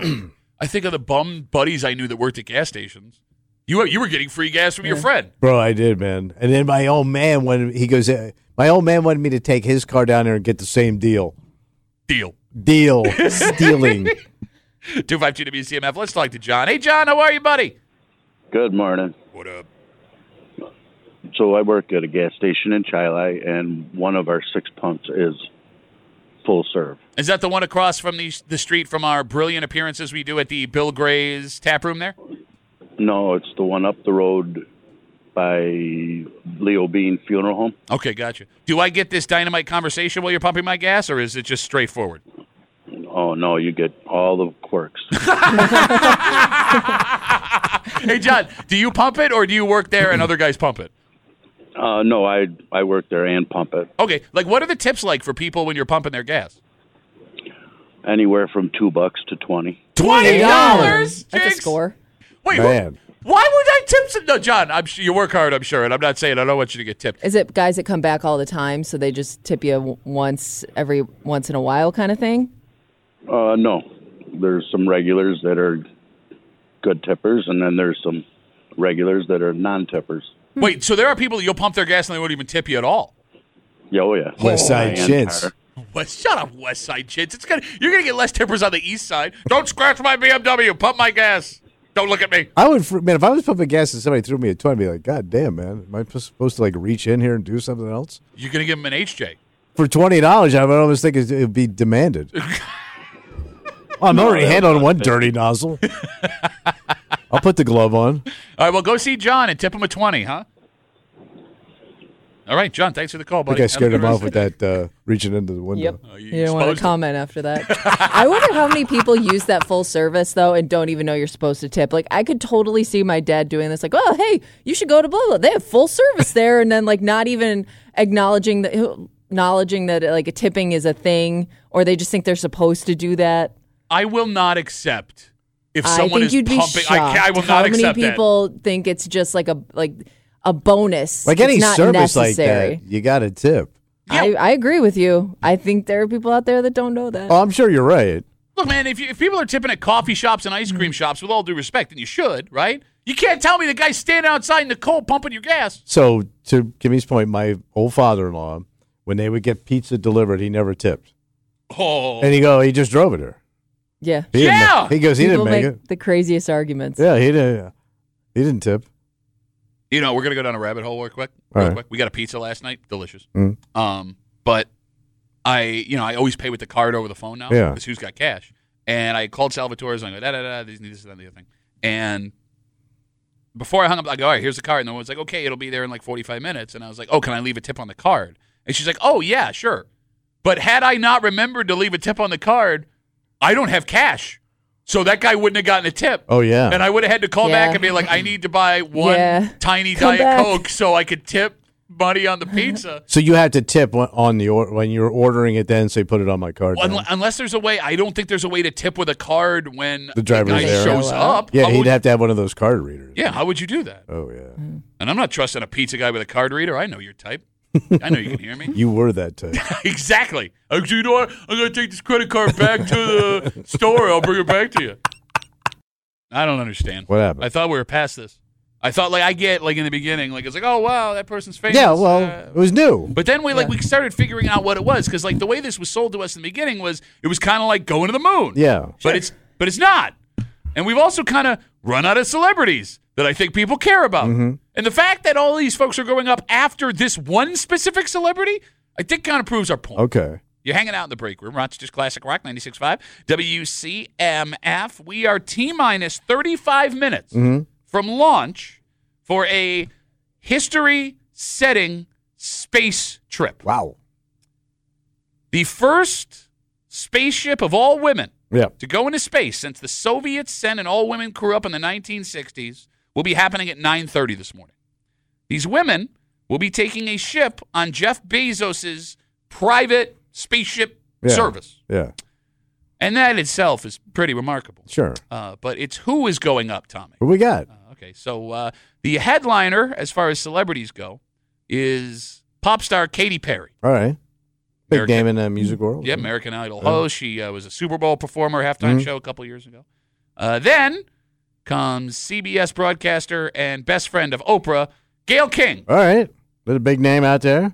Speaker 1: I think of the bum buddies I knew that worked at gas stations. You were getting free gas from your friend.
Speaker 2: Bro, I did, man. And then my old man, when he goes, my old man wanted me to take his car down there and get the same deal.
Speaker 1: Deal.
Speaker 2: Stealing.
Speaker 1: 252 WCMF. Let's talk to John. Hey, John, how are you, buddy?
Speaker 4: Good morning.
Speaker 1: What up?
Speaker 4: So I work at a gas station in Chili, and one of our 6 pumps is full serve.
Speaker 1: Is that the one across from the street from our brilliant appearances we do at the Bill Gray's tap room there?
Speaker 4: No, it's the one up the road by Leo Bean Funeral Home.
Speaker 1: Okay, gotcha. Do I get this dynamite conversation while you're pumping my gas, or is it just straightforward?
Speaker 4: Oh, no, you get all the quirks.
Speaker 1: Hey, John, do you pump it, or do you work there and other guys pump it?
Speaker 4: No, I work there and pump it.
Speaker 1: Okay, like what are the tips like for people when you're pumping their gas?
Speaker 4: Anywhere from $2 to $20.
Speaker 1: $20?
Speaker 3: That's a score.
Speaker 1: Wait,
Speaker 2: Man.
Speaker 1: why would I tip some? No, John, you work hard, I'm sure, and I'm not saying I don't want you to get tipped.
Speaker 3: Is it guys that come back all the time, so they just tip you every once in a while kind of thing?
Speaker 4: No. There's some regulars that are good tippers, and then there's some regulars that are non-tippers.
Speaker 1: Wait, so there are people that you'll pump their gas and they won't even tip you at all?
Speaker 4: Yeah, oh, yeah.
Speaker 2: West Side Chintz.
Speaker 1: Shut up, West Side Chintz. You're gonna get less tippers on the East Side. Don't scratch my BMW. Pump my gas. Don't look at me.
Speaker 2: I would, man, if I was pumping gas and somebody threw me a 20, I'd be like, God damn, man. Am I supposed to like reach in here and do something else?
Speaker 1: You're gonna give them an HJ.
Speaker 2: For $20, I would almost think it would be demanded. I'm already handling one dirty nozzle. I'll put the glove on.
Speaker 1: All right, well, go see John and tip him a 20, huh? All right, John, thanks for the call,
Speaker 2: I
Speaker 1: buddy.
Speaker 2: think I
Speaker 1: Have a
Speaker 2: scared
Speaker 1: good
Speaker 2: him off
Speaker 1: rest
Speaker 2: with
Speaker 1: of the day.
Speaker 2: that reaching into the window.
Speaker 3: Yep.
Speaker 1: Oh,
Speaker 3: You don't want
Speaker 1: exposed
Speaker 3: to comment after that. I wonder how many people use that full service, though, and don't even know you're supposed to tip. Like, I could totally see my dad doing this. Like, oh, hey, you should go to blah, blah. They have full service there. And then, like, not even acknowledging that, like, a tipping is a thing, or they just think they're supposed to do that.
Speaker 1: I will not accept if someone
Speaker 3: I think
Speaker 1: is
Speaker 3: you'd be
Speaker 1: pumping.
Speaker 3: shocked
Speaker 1: I will
Speaker 3: how
Speaker 1: not
Speaker 3: many
Speaker 1: accept
Speaker 3: people think it's just like a bonus.
Speaker 2: Like any
Speaker 3: It's not
Speaker 2: service
Speaker 3: necessary.
Speaker 2: like that, you got to tip.
Speaker 3: I agree with you. I think there are people out there that don't know that.
Speaker 2: Oh, I'm sure you're right.
Speaker 1: Look, man, if people are tipping at coffee shops and ice cream shops, with all due respect, and you should, right? You can't tell me the guy's standing outside in the cold pumping your gas.
Speaker 2: So, to Kimmy's point, my old father-in-law, when they would get pizza delivered, he never tipped.
Speaker 1: Oh,
Speaker 2: And he just drove it there.
Speaker 3: Yeah.
Speaker 2: He didn't
Speaker 1: Yeah!
Speaker 2: make- he goes, he
Speaker 3: People
Speaker 2: didn't make
Speaker 3: make
Speaker 2: it.
Speaker 3: the craziest arguments.
Speaker 2: Yeah, he didn't tip.
Speaker 1: you know, we're gonna go down a rabbit hole real quick.
Speaker 2: All right.
Speaker 1: We got a pizza last night, delicious.
Speaker 2: Mm.
Speaker 1: But I always pay with the card over the phone now.
Speaker 2: Yeah.
Speaker 1: Because who's got cash? And I called Salvatore's and I go, this, that, and the other thing. And before I hung up, I go, all right, here's the card. And the woman's like, okay, it'll be there in like 45 minutes. And I was like, oh, can I leave a tip on the card? And she's like, oh, yeah, sure. But had I not remembered to leave a tip on the card, I don't have cash. So that guy wouldn't have gotten a tip.
Speaker 2: Oh, yeah.
Speaker 1: And I would have had to call
Speaker 3: Yeah.
Speaker 1: back and be like, I need to buy one
Speaker 3: Yeah.
Speaker 1: tiny
Speaker 3: Come
Speaker 1: Diet
Speaker 3: back.
Speaker 1: Coke so I could tip money on the pizza.
Speaker 2: So you have to tip on when you're ordering it, then say put it on my card.
Speaker 1: Well,
Speaker 2: then.
Speaker 1: unless there's a way, I don't think there's a way to tip with a card when
Speaker 2: The driver's
Speaker 1: guy
Speaker 2: there.
Speaker 1: shows
Speaker 3: Show
Speaker 1: up.
Speaker 2: Yeah,
Speaker 1: How
Speaker 2: he'd
Speaker 1: would-
Speaker 2: have to have one of those card readers.
Speaker 1: Yeah, how would you do that?
Speaker 2: Oh, yeah.
Speaker 1: And I'm not trusting a pizza guy with a card reader. I know your type. I know you can hear me.
Speaker 2: You were that type.
Speaker 1: Exactly. Actually, you know what? I'm going to take this credit card back to the store. I'll bring it back to you. I don't understand.
Speaker 2: What happened?
Speaker 1: I thought we were past this. I thought, like, I get, like, in the beginning, like, it's like, oh, wow, that person's famous.
Speaker 2: Yeah, well, it was new.
Speaker 1: But then we started figuring out what it was because, like, the way this was sold to us in the beginning was it was kind of like going to the moon.
Speaker 2: Yeah.
Speaker 1: But it's not. And we've also kind of run out of celebrities that I think people care about.
Speaker 2: Mm-hmm.
Speaker 1: And the fact that all these folks are growing up after this one specific celebrity, I think kind of proves our point.
Speaker 2: Okay.
Speaker 1: You're hanging out in the break room. Rochester's Classic Rock 96.5 WCMF. We are T-minus 35 minutes from launch for a history-setting space trip.
Speaker 2: Wow.
Speaker 1: The first spaceship of all women
Speaker 2: Yeah.
Speaker 1: to go into space since the Soviets sent an all-women crew up in the 1960s will be happening at 9:30 this morning. These women will be taking a ship on Jeff Bezos's private spaceship service.
Speaker 2: Yeah.
Speaker 1: And that itself is pretty remarkable.
Speaker 2: Sure.
Speaker 1: But it's who is going up, Tommy.
Speaker 2: What we got?
Speaker 1: Okay, so the headliner, as far as celebrities go, is pop star Katy Perry.
Speaker 2: All right. Big
Speaker 1: American-
Speaker 2: name in the music world.
Speaker 1: Yeah, American Idol host. She was a Super Bowl performer, halftime show a couple years ago. Then comes CBS broadcaster and best friend of Oprah, Gayle King.
Speaker 2: All right. There's a big name out there.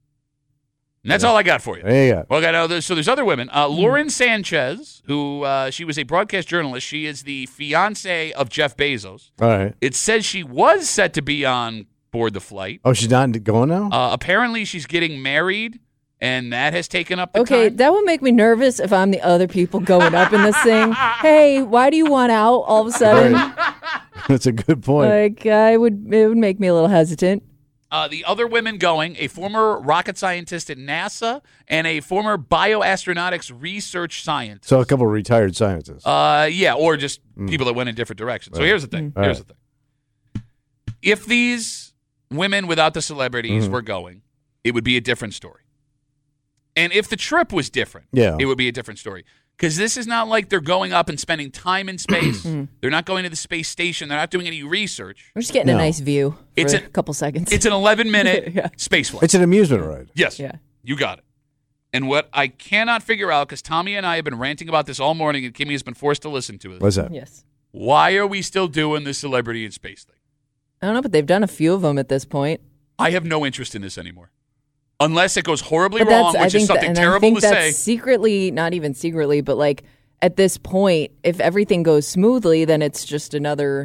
Speaker 1: And that's all I got for you.
Speaker 2: There you go.
Speaker 1: Well, there's other women. Lauren Sanchez, who she was a broadcast journalist. She is the fiance of Jeff Bezos.
Speaker 2: All right.
Speaker 1: It says she was set to be on board the flight.
Speaker 2: Oh, she's not going now?
Speaker 1: Apparently, she's getting married, and that has taken up the
Speaker 3: Okay,
Speaker 1: time.
Speaker 3: that would make me nervous if I'm the other people going up in this thing. Hey, why do you want out all of a sudden?
Speaker 2: That's a good point.
Speaker 3: Like, it would make me a little hesitant.
Speaker 1: The other women going, a former rocket scientist at NASA and a former bioastronautics research scientist.
Speaker 2: So a couple of retired scientists.
Speaker 1: Yeah, or just people that went in different directions. So here's the thing. Here's the thing. If these women without the celebrities were going, it would be a different story. And if the trip was different, it would be a different story. Because this is not like they're going up and spending time in space. They're not going to the space station. They're not doing any research.
Speaker 3: We're just getting a nice view for
Speaker 1: It's
Speaker 3: a couple seconds.
Speaker 1: It's an 11-minute
Speaker 3: Yeah.
Speaker 1: space flight.
Speaker 2: It's an amusement ride.
Speaker 1: Yes.
Speaker 3: Yeah.
Speaker 1: You got it. And what I cannot figure out, because Tommy and I have been ranting about this all morning, and Kimmy has been forced to listen to it.
Speaker 2: What's that?
Speaker 3: Yes.
Speaker 1: Why are we still doing the celebrity in space thing?
Speaker 3: I don't know, but they've done a few of them at this point.
Speaker 1: I have no interest in this anymore. Unless it goes horribly
Speaker 3: But
Speaker 1: wrong,
Speaker 3: that's,
Speaker 1: which is something
Speaker 3: I
Speaker 1: terrible
Speaker 3: think
Speaker 1: to
Speaker 3: that's
Speaker 1: say.
Speaker 3: secretly, not even secretly, but like at this point, if everything goes smoothly, then it's just another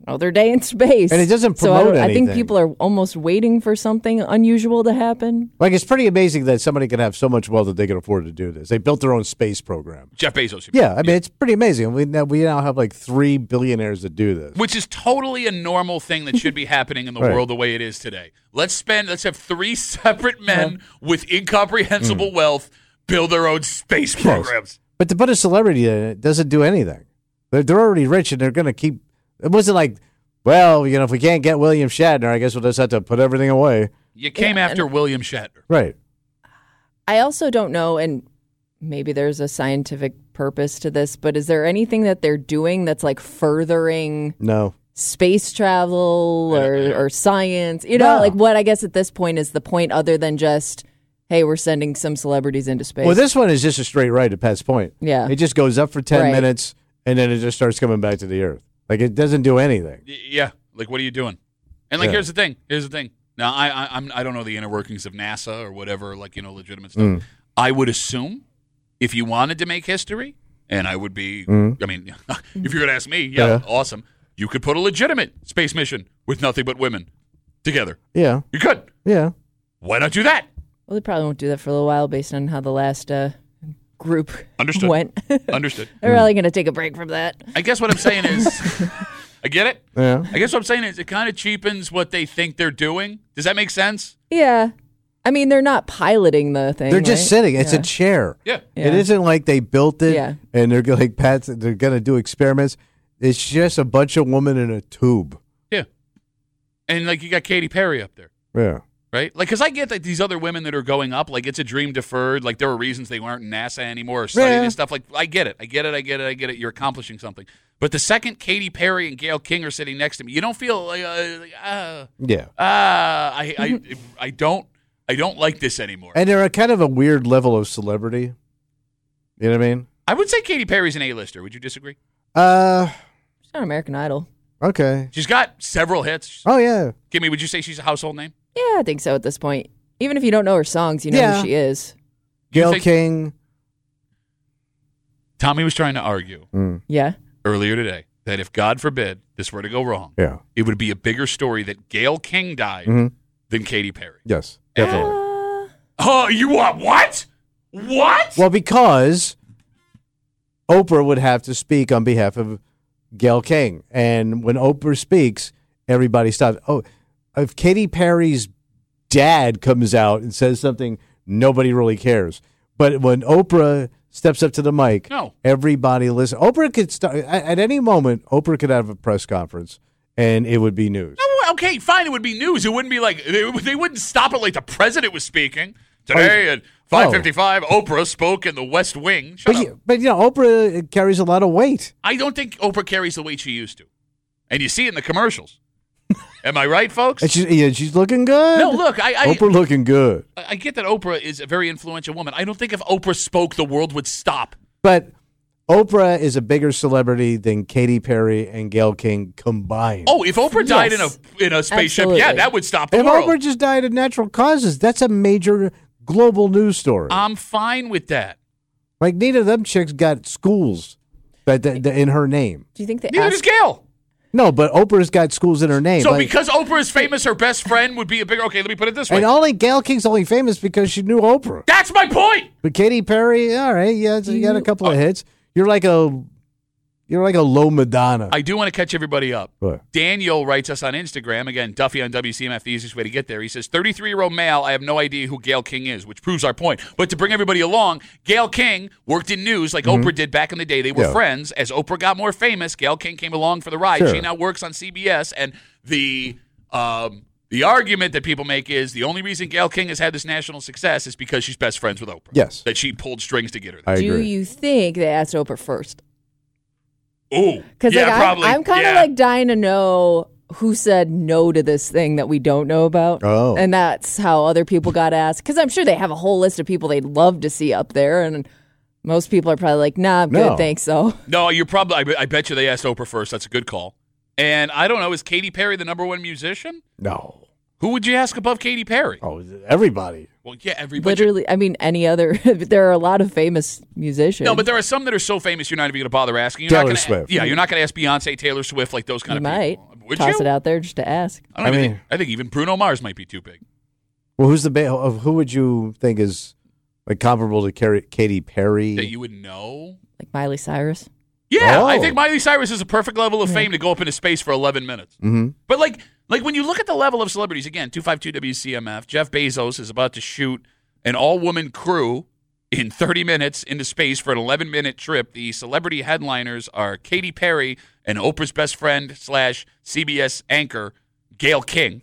Speaker 3: another day in space.
Speaker 2: And it doesn't
Speaker 3: So
Speaker 2: promote
Speaker 3: I think
Speaker 2: anything.
Speaker 3: people are almost waiting for something unusual to happen.
Speaker 2: Like, it's pretty amazing that somebody can have so much wealth that they can afford to do this. They built their own space program.
Speaker 1: Jeff Bezos.
Speaker 2: Yeah, I mean, it's pretty amazing. We now have like 3 billionaires that do this.
Speaker 1: Which is totally a normal thing that should be happening in the
Speaker 2: Right.
Speaker 1: world the way it is today. Let's have 3 separate men with incomprehensible wealth build their own space programs.
Speaker 2: But to put a celebrity in it doesn't do anything. They're already rich, and they're going to keep. It wasn't like, well, if we can't get William Shatner, I guess we'll just have to put everything away.
Speaker 1: You came after William Shatner.
Speaker 2: Right.
Speaker 3: I also don't know, and maybe there's a scientific purpose to this, but is there anything that they're doing that's like furthering
Speaker 2: No.
Speaker 3: space travel or science?
Speaker 2: No.
Speaker 3: Like what I guess at this point is the point other than just, hey, we're sending some celebrities into space.
Speaker 2: Well, this one is just a straight right to Pat's point.
Speaker 3: Yeah.
Speaker 2: It just goes up for 10
Speaker 3: Right.
Speaker 2: minutes, and then it just starts coming back to the earth. Like, it doesn't do anything.
Speaker 1: Yeah, like what are you doing? And like,
Speaker 2: Yeah.
Speaker 1: here's the thing. Now, I don't know the inner workings of NASA or whatever, legitimate stuff.
Speaker 2: Mm.
Speaker 1: I would assume if you wanted to make history, and I would be, I mean, if you're going to ask me,
Speaker 2: Yeah.
Speaker 1: awesome. You could put a legitimate space mission with nothing but women together.
Speaker 2: Yeah.
Speaker 1: You could.
Speaker 2: Yeah.
Speaker 1: Why not do that?
Speaker 3: Well, they probably won't do that for a little while based on how the last group
Speaker 1: Understood.
Speaker 3: went.
Speaker 1: Understood.
Speaker 3: They're probably going to take a break from that.
Speaker 1: I guess what I'm saying is, I get it.
Speaker 2: Yeah.
Speaker 1: I guess what I'm saying is it kind of cheapens what they think they're doing. Does that make sense?
Speaker 3: Yeah. I mean, they're not piloting the thing.
Speaker 2: They're just
Speaker 3: right?
Speaker 2: sitting. It's
Speaker 3: Yeah.
Speaker 2: a chair.
Speaker 1: Yeah.
Speaker 2: It isn't like they built it
Speaker 3: Yeah.
Speaker 2: and they're like Pat. They're going to do experiments. It's just a bunch of women in a tube.
Speaker 1: Yeah. And like you got Katy Perry up there.
Speaker 2: Yeah.
Speaker 1: Right? Like, because I get that these other women that are going up, like, it's a dream deferred. Like, there are reasons they weren't in NASA anymore or studying
Speaker 2: Yeah.
Speaker 1: and stuff. Like, I get it. You're accomplishing something. But the second Katy Perry and Gayle King are sitting next to me, you don't feel like,
Speaker 2: Yeah.
Speaker 1: I don't like this anymore.
Speaker 2: And they're a kind of a weird level of celebrity. You know what I mean?
Speaker 1: I would say Katy Perry's an A-lister. Would you disagree?
Speaker 3: It's not American Idol.
Speaker 2: Okay.
Speaker 1: She's got several hits.
Speaker 2: Oh, yeah.
Speaker 1: Kimmy, would you say she's a household name?
Speaker 3: Yeah, I think so at this point. Even if you don't know her songs, you know
Speaker 2: Yeah.
Speaker 3: who she is.
Speaker 2: Gayle
Speaker 1: think-
Speaker 2: King.
Speaker 1: Tommy was trying to argue
Speaker 3: Yeah.
Speaker 1: earlier today that if, God forbid, this were to go wrong,
Speaker 2: Yeah.
Speaker 1: it would be a bigger story that Gayle King died than Katy Perry.
Speaker 2: Yes. Definitely.
Speaker 1: Oh, you want what? What?
Speaker 2: Well, because Oprah would have to speak on behalf of Gayle King. And when Oprah speaks, everybody stops. Oh, if Katy Perry's dad comes out and says something, nobody really cares. But when Oprah steps up to the mic,
Speaker 1: No.
Speaker 2: everybody listens. Oprah could start at any moment. Oprah could have a press conference, and it would be news.
Speaker 1: Oh, okay, fine. It would be news. It wouldn't be like they wouldn't stop it like the president was speaking today at 5:55. Oprah spoke in the West Wing. Shut up.
Speaker 2: But Oprah carries a lot of weight.
Speaker 1: I don't think Oprah carries the weight she used to, and you see it in the commercials. Am I right, folks?
Speaker 2: And she's looking good.
Speaker 1: No, look,
Speaker 2: Oprah looking good.
Speaker 1: I get that Oprah is a very influential woman. I don't think if Oprah spoke, the world would stop.
Speaker 2: But Oprah is a bigger celebrity than Katy Perry and Gayle King combined.
Speaker 1: Oh, if Oprah died
Speaker 3: Yes.
Speaker 1: in a spaceship,
Speaker 3: Absolutely.
Speaker 1: yeah, that would stop the
Speaker 2: if
Speaker 1: world.
Speaker 2: Oprah just died of natural causes, that's a major global news story.
Speaker 1: I'm fine with that.
Speaker 2: Like, neither of them chicks got schools that in her name.
Speaker 3: Do you think they
Speaker 1: Neither does
Speaker 3: asked?
Speaker 1: Gayle.
Speaker 2: No, but Oprah's got schools in her name.
Speaker 1: So
Speaker 2: Like-
Speaker 1: because Oprah is famous, her best friend would be a bigger. Okay, let me put it this way.
Speaker 2: and only Gayle King's only famous because she knew Oprah.
Speaker 1: That's my point.
Speaker 2: But Katy Perry, all right, yeah, so you got a couple of hits. You're like a low Madonna.
Speaker 1: I do want to catch everybody up.
Speaker 2: What?
Speaker 1: Daniel writes us on Instagram. Again, Duffy on WCMF, the easiest way to get there. He says, 33-year-old male, I have no idea who Gayle King is, which proves our point. But to bring everybody along, Gayle King worked in news like Oprah did back in the day. They were
Speaker 2: Yeah.
Speaker 1: friends. As Oprah got more famous, Gayle King came along for the ride.
Speaker 2: Sure.
Speaker 1: She now works on CBS. And the argument that people make is the only reason Gayle King has had this national success is because she's best friends with Oprah.
Speaker 2: Yes.
Speaker 1: That she pulled strings to get her there.
Speaker 2: I
Speaker 3: Do
Speaker 2: agree.
Speaker 3: you think they asked Oprah first?
Speaker 1: Oh,
Speaker 3: Because
Speaker 1: yeah, probably.
Speaker 3: I'm kind of like dying to know who said no to this thing that we don't know about.
Speaker 2: Oh.
Speaker 3: And that's how other people got asked. Because I'm sure they have a whole list of people they'd love to see up there. And most people are probably like, nah, I'm
Speaker 2: No.
Speaker 3: good, thanks, so.
Speaker 1: No, you're probably. I bet you they asked Oprah first. That's a good call. And I don't know. Is Katy Perry the number one musician?
Speaker 2: No.
Speaker 1: Who would you ask above Katy Perry?
Speaker 2: Oh, everybody.
Speaker 1: Well, yeah, everybody.
Speaker 3: Literally, I mean, any other. There are a lot of famous musicians.
Speaker 1: No, but there are some that are so famous you're not even going to bother asking. You're
Speaker 2: Taylor
Speaker 1: not gonna,
Speaker 2: Swift.
Speaker 1: Yeah, you're not going to ask Beyonce, Taylor Swift, like those kind
Speaker 3: You
Speaker 1: of
Speaker 3: might.
Speaker 1: people. Would
Speaker 3: toss
Speaker 1: you?
Speaker 3: it out there just to ask.
Speaker 1: I think even Bruno Mars might be too big.
Speaker 2: Well, who would you think is like comparable to Katy Perry?
Speaker 1: That you would know?
Speaker 3: Like Miley Cyrus.
Speaker 1: Yeah,
Speaker 2: Oh.
Speaker 1: I think Miley Cyrus is a perfect level of fame to go up into space for 11 minutes.
Speaker 2: Mm-hmm.
Speaker 1: But like when you look at the level of celebrities, again, 252 WCMF, Jeff Bezos is about to shoot an all-woman crew in 30 minutes into space for an 11-minute trip. The celebrity headliners are Katy Perry and Oprah's best friend / CBS anchor, Gayle King.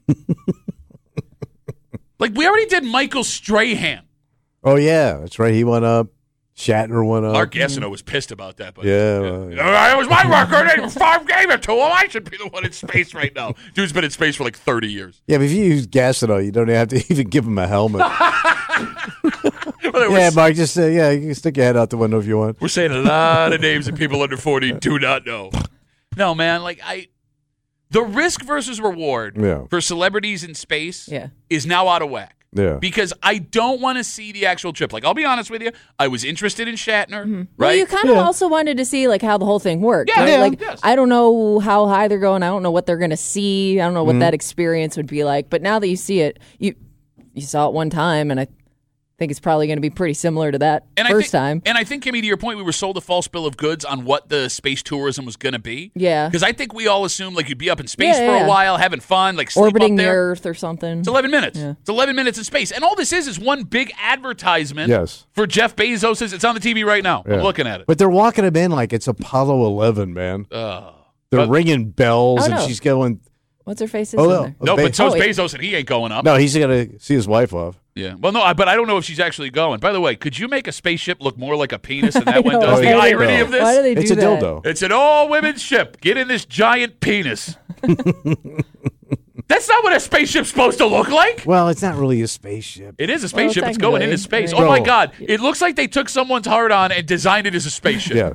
Speaker 1: Like, we already did Michael Strahan.
Speaker 2: Oh, yeah. That's right. He went up. Shatner went up.
Speaker 1: Mark Gastineau was pissed about that. But
Speaker 2: Yeah.
Speaker 1: It was my record. I gave it to him. I should be the one in space right now. Dude's been in space for like 30 years.
Speaker 2: Yeah, but if you use Gastineau, you don't have to even give him a helmet.
Speaker 1: Well,
Speaker 2: Yeah, Mark, just say, you can stick your head out the window if you want.
Speaker 1: We're saying a lot of names that people under 40 do not know. No, man, the risk versus reward
Speaker 2: Yeah.
Speaker 1: for celebrities in space
Speaker 3: Yeah.
Speaker 1: is now out of whack.
Speaker 2: Yeah.
Speaker 1: Because I don't want to see the actual trip. Like, I'll be honest with you, I was interested in Shatner, right?
Speaker 3: Well, you kind of
Speaker 2: Yeah.
Speaker 3: also wanted to see like how the whole thing worked.
Speaker 1: Yeah,
Speaker 3: right?
Speaker 1: yeah,
Speaker 3: Like
Speaker 1: yes.
Speaker 3: I don't know how high they're going. I don't know what they're going to see. I don't know what that experience would be like. But now that you see it, you saw it one time, and I think it's probably going to be pretty similar to that first time.
Speaker 1: And I think, Kimmy, to your point, we were sold a false bill of goods on what the space tourism was going to be.
Speaker 3: Yeah.
Speaker 1: Because I think we all assumed like you'd be up in space
Speaker 3: Yeah,
Speaker 1: for
Speaker 3: yeah.
Speaker 1: a while, having fun, like sleep
Speaker 3: Orbiting
Speaker 1: up
Speaker 3: the
Speaker 1: there.
Speaker 3: Earth or something.
Speaker 1: It's 11 minutes.
Speaker 3: Yeah.
Speaker 1: It's 11 minutes in space. And all this is one big advertisement
Speaker 2: Yes.
Speaker 1: for Jeff Bezos. It's on the TV right now. I'm
Speaker 2: Yeah.
Speaker 1: looking at it.
Speaker 2: But they're walking him in like it's Apollo 11, man. They're
Speaker 1: But-
Speaker 2: ringing bells,
Speaker 3: Oh,
Speaker 2: and
Speaker 3: no.
Speaker 2: she's going.
Speaker 3: What's her face is
Speaker 2: Oh,
Speaker 3: in
Speaker 2: no.
Speaker 3: there?
Speaker 1: No, but so's
Speaker 3: wait.
Speaker 1: Bezos, and he ain't going up.
Speaker 2: No, he's going to see his wife off.
Speaker 1: Yeah. Well, no, but I don't know if she's actually going. By the way, could you make a spaceship look more like a penis than that one
Speaker 3: know,
Speaker 1: does? The
Speaker 2: right?
Speaker 1: irony
Speaker 2: No.
Speaker 1: of this?
Speaker 3: Why do they do
Speaker 2: It's a
Speaker 3: that?
Speaker 2: dildo.
Speaker 1: It's an all-women's ship. Get in this giant penis. That's not what a spaceship's supposed to look like.
Speaker 2: Well, it's not really a spaceship.
Speaker 1: It is a spaceship. It's going into
Speaker 3: technically,
Speaker 1: space.
Speaker 3: right.
Speaker 1: Oh, my
Speaker 2: Bro.
Speaker 1: God. It looks like they took someone's heart on and designed it as a spaceship.
Speaker 2: Yes.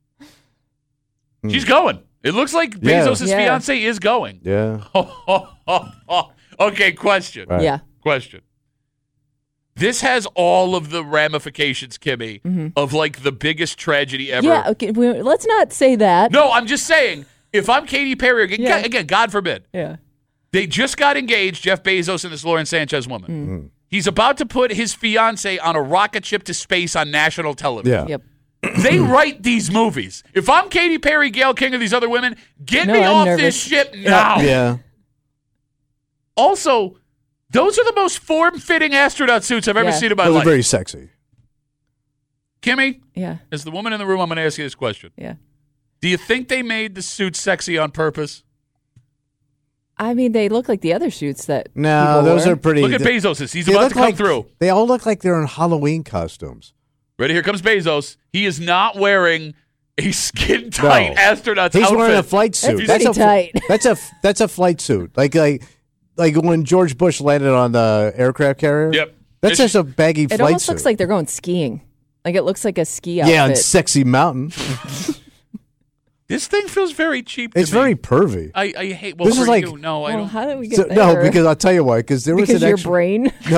Speaker 1: She's going. It looks like
Speaker 2: Yeah.
Speaker 1: Bezos'
Speaker 3: Yeah.
Speaker 1: fiance is going.
Speaker 2: Yeah.
Speaker 1: Okay, question.
Speaker 2: Right.
Speaker 3: Yeah.
Speaker 1: Question. This has all of the ramifications, Kimmy, of like the biggest tragedy ever.
Speaker 3: Yeah. Okay. Let's not say that.
Speaker 1: No, I'm just saying, if I'm Katy Perry,
Speaker 3: Yeah.
Speaker 1: again, God forbid,
Speaker 3: Yeah.
Speaker 1: they just got engaged, Jeff Bezos and this Lauren Sanchez woman.
Speaker 2: Mm.
Speaker 1: He's about to put his fiance on a rocket ship to space on national television.
Speaker 2: Yeah.
Speaker 3: Yep.
Speaker 1: They write these movies. If I'm Katy Perry, Gayle King, or these other women, get
Speaker 3: No,
Speaker 1: me
Speaker 3: I'm
Speaker 1: off
Speaker 3: nervous.
Speaker 1: this ship now.
Speaker 2: Yeah.
Speaker 1: Also, those are the most form-fitting astronaut suits I've ever
Speaker 3: Yeah.
Speaker 1: seen in my
Speaker 2: Those are
Speaker 1: life.
Speaker 2: very sexy.
Speaker 1: Kimmy,
Speaker 3: Yeah.
Speaker 1: as the woman in the room, I'm going to ask you this question.
Speaker 3: Yeah.
Speaker 1: Do you think they made the suits sexy on purpose?
Speaker 3: I mean, they look like the other shoots that.
Speaker 2: No,
Speaker 3: people
Speaker 2: those
Speaker 3: wear.
Speaker 2: are pretty.
Speaker 1: Look at Bezos. He's
Speaker 2: they
Speaker 1: about
Speaker 2: look
Speaker 1: to come
Speaker 2: like-
Speaker 1: through.
Speaker 2: They all look like they're in Halloween costumes.
Speaker 1: Ready? Here comes Bezos. He is not wearing a skin-tight
Speaker 2: No.
Speaker 1: astronaut's
Speaker 2: He's
Speaker 1: outfit.
Speaker 2: wearing a flight suit.
Speaker 3: That's pretty tight.
Speaker 2: That's a flight suit. Like when George Bush landed on the aircraft carrier.
Speaker 1: Yep.
Speaker 2: That's just a baggy
Speaker 3: It
Speaker 2: flight
Speaker 3: almost
Speaker 2: suit.
Speaker 3: looks like they're going skiing. Like it looks like a ski outfit.
Speaker 2: yeah, on Sexy Mountain.
Speaker 1: This thing feels very cheap to
Speaker 2: It's
Speaker 1: me.
Speaker 2: very pervy.
Speaker 1: I hate. Well,
Speaker 2: This
Speaker 1: for
Speaker 2: is like-
Speaker 1: you, no, I
Speaker 3: Well,
Speaker 1: don't.
Speaker 3: how did we get
Speaker 2: So,
Speaker 3: there?
Speaker 2: no, because I'll tell you why. Because there was
Speaker 3: because
Speaker 2: an
Speaker 3: your
Speaker 2: extra.
Speaker 3: brain.
Speaker 2: No,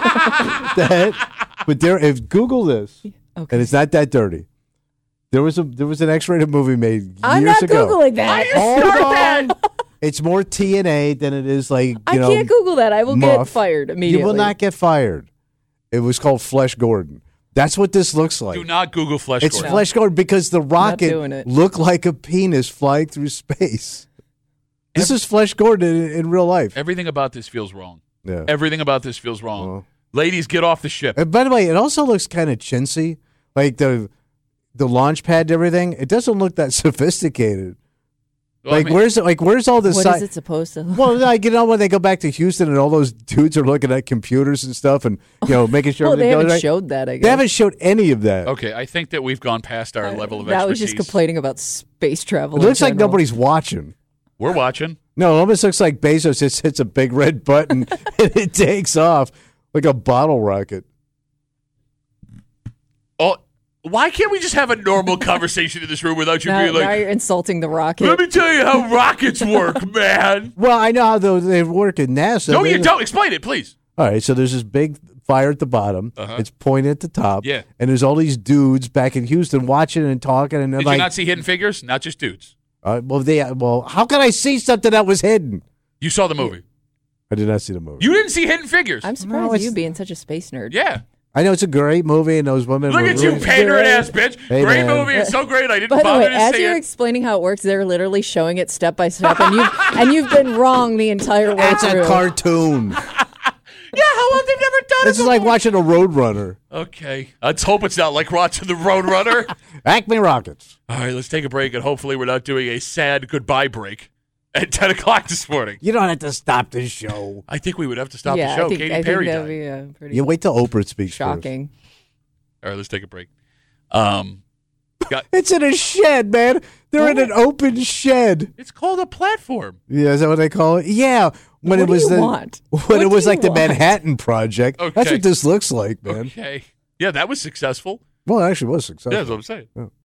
Speaker 2: but there. If Google this,
Speaker 3: Okay.
Speaker 2: and it's not that dirty. There was an X-rated movie made years
Speaker 3: I'm not
Speaker 2: ago.
Speaker 3: Googling that.
Speaker 2: Hold on. It's more TNA than it is like
Speaker 3: I can't Google that. I will get
Speaker 2: muff.
Speaker 3: fired immediately.
Speaker 2: You will not get fired. It was called Flesh Gordon. That's what this looks like.
Speaker 1: Do not Google Flesh
Speaker 2: It's
Speaker 1: Gordon.
Speaker 2: Flesh Gordon because the
Speaker 3: doing
Speaker 2: rocket
Speaker 3: it.
Speaker 2: looked like a penis flying through space. This is Flesh Gordon in real life.
Speaker 1: Everything about this feels wrong.
Speaker 2: Yeah.
Speaker 1: Everything about this feels wrong.
Speaker 2: Well.
Speaker 1: Ladies, get off the ship.
Speaker 2: And by the way, it also looks kind of chintzy, like the launch pad and everything. It doesn't look that sophisticated.
Speaker 1: Well, I
Speaker 2: Like
Speaker 1: mean,
Speaker 2: where's all this?
Speaker 3: What is it supposed to?
Speaker 2: Well, like, when they go back to Houston and all those dudes are looking at computers and stuff and making sure
Speaker 3: Well, they
Speaker 2: everything
Speaker 3: haven't
Speaker 2: goes right.
Speaker 3: showed that. I guess
Speaker 2: They haven't showed any of that.
Speaker 1: okay, I think that we've gone past our level of
Speaker 3: Now
Speaker 1: expertise.
Speaker 3: was just complaining about space travel.
Speaker 2: It
Speaker 3: in
Speaker 2: looks like
Speaker 3: general.
Speaker 2: nobody's watching.
Speaker 1: We're watching.
Speaker 2: No, it almost looks like Bezos just hits a big red button and it takes off like a bottle rocket.
Speaker 1: Oh, why can't we just have a normal conversation in this room without you
Speaker 3: Now,
Speaker 1: being
Speaker 3: now
Speaker 1: like,
Speaker 3: you're insulting the rocket.
Speaker 1: let me tell you how rockets work, man?
Speaker 2: Well, I know how they work at NASA.
Speaker 1: No,
Speaker 2: They-
Speaker 1: you don't. Explain it, please.
Speaker 2: All right, so there's this big fire at the bottom.
Speaker 1: Uh-huh.
Speaker 2: It's pointed at the top.
Speaker 1: Yeah.
Speaker 2: And there's all these dudes back in Houston watching and talking. And they're
Speaker 1: Did
Speaker 2: like,
Speaker 1: you not see Hidden Figures? Not just dudes.
Speaker 2: Well, how can I see something that was hidden?
Speaker 1: You saw the movie.
Speaker 2: I did not see the movie.
Speaker 1: You didn't see Hidden Figures.
Speaker 3: I'm surprised you being such a space nerd.
Speaker 1: Yeah.
Speaker 2: I know it's a great movie, and those women.
Speaker 1: Look
Speaker 2: were
Speaker 1: at you,
Speaker 2: really-
Speaker 1: pandering ass bitch.
Speaker 2: Hey,
Speaker 1: Great
Speaker 2: man.
Speaker 1: movie. It's so great. I didn't
Speaker 3: By the
Speaker 1: bother
Speaker 3: way,
Speaker 1: to
Speaker 3: as
Speaker 1: say
Speaker 3: you're
Speaker 1: it.
Speaker 3: explaining how it works, they're literally showing it step by step, and you've been wrong the entire way
Speaker 2: That's
Speaker 3: through.
Speaker 2: a cartoon.
Speaker 1: Yeah, how long they've never done
Speaker 2: This
Speaker 1: it
Speaker 2: is like
Speaker 1: before.
Speaker 2: watching a Roadrunner.
Speaker 1: Okay. Let's hope it's not like watching the Roadrunner.
Speaker 2: Acme Rockets.
Speaker 1: All right, let's take a break, and hopefully we're not doing a sad goodbye break at 10 o'clock this morning.
Speaker 2: You don't have to stop the show.
Speaker 1: I think we would have to stop
Speaker 3: yeah,
Speaker 1: the show.
Speaker 3: I think,
Speaker 1: Katy
Speaker 3: I
Speaker 1: Perry
Speaker 3: think
Speaker 1: died.
Speaker 3: that'd be pretty
Speaker 2: You wait till Oprah speaks
Speaker 3: shocking.
Speaker 1: All right, let's take a break.
Speaker 2: first. It's in a shed, man. They're in an open shed.
Speaker 1: It's called a platform.
Speaker 2: Yeah, is that what they call it? Yeah. When
Speaker 3: What
Speaker 2: it was
Speaker 3: do you
Speaker 2: the
Speaker 3: want?
Speaker 2: when
Speaker 3: What
Speaker 2: it was
Speaker 3: do you
Speaker 2: like the
Speaker 3: want?
Speaker 2: Manhattan Project. That's
Speaker 1: Okay.
Speaker 2: what this looks like, man.
Speaker 1: Okay. Yeah, that was successful.
Speaker 2: Well, it actually was successful.
Speaker 1: Yeah, that's what I'm saying.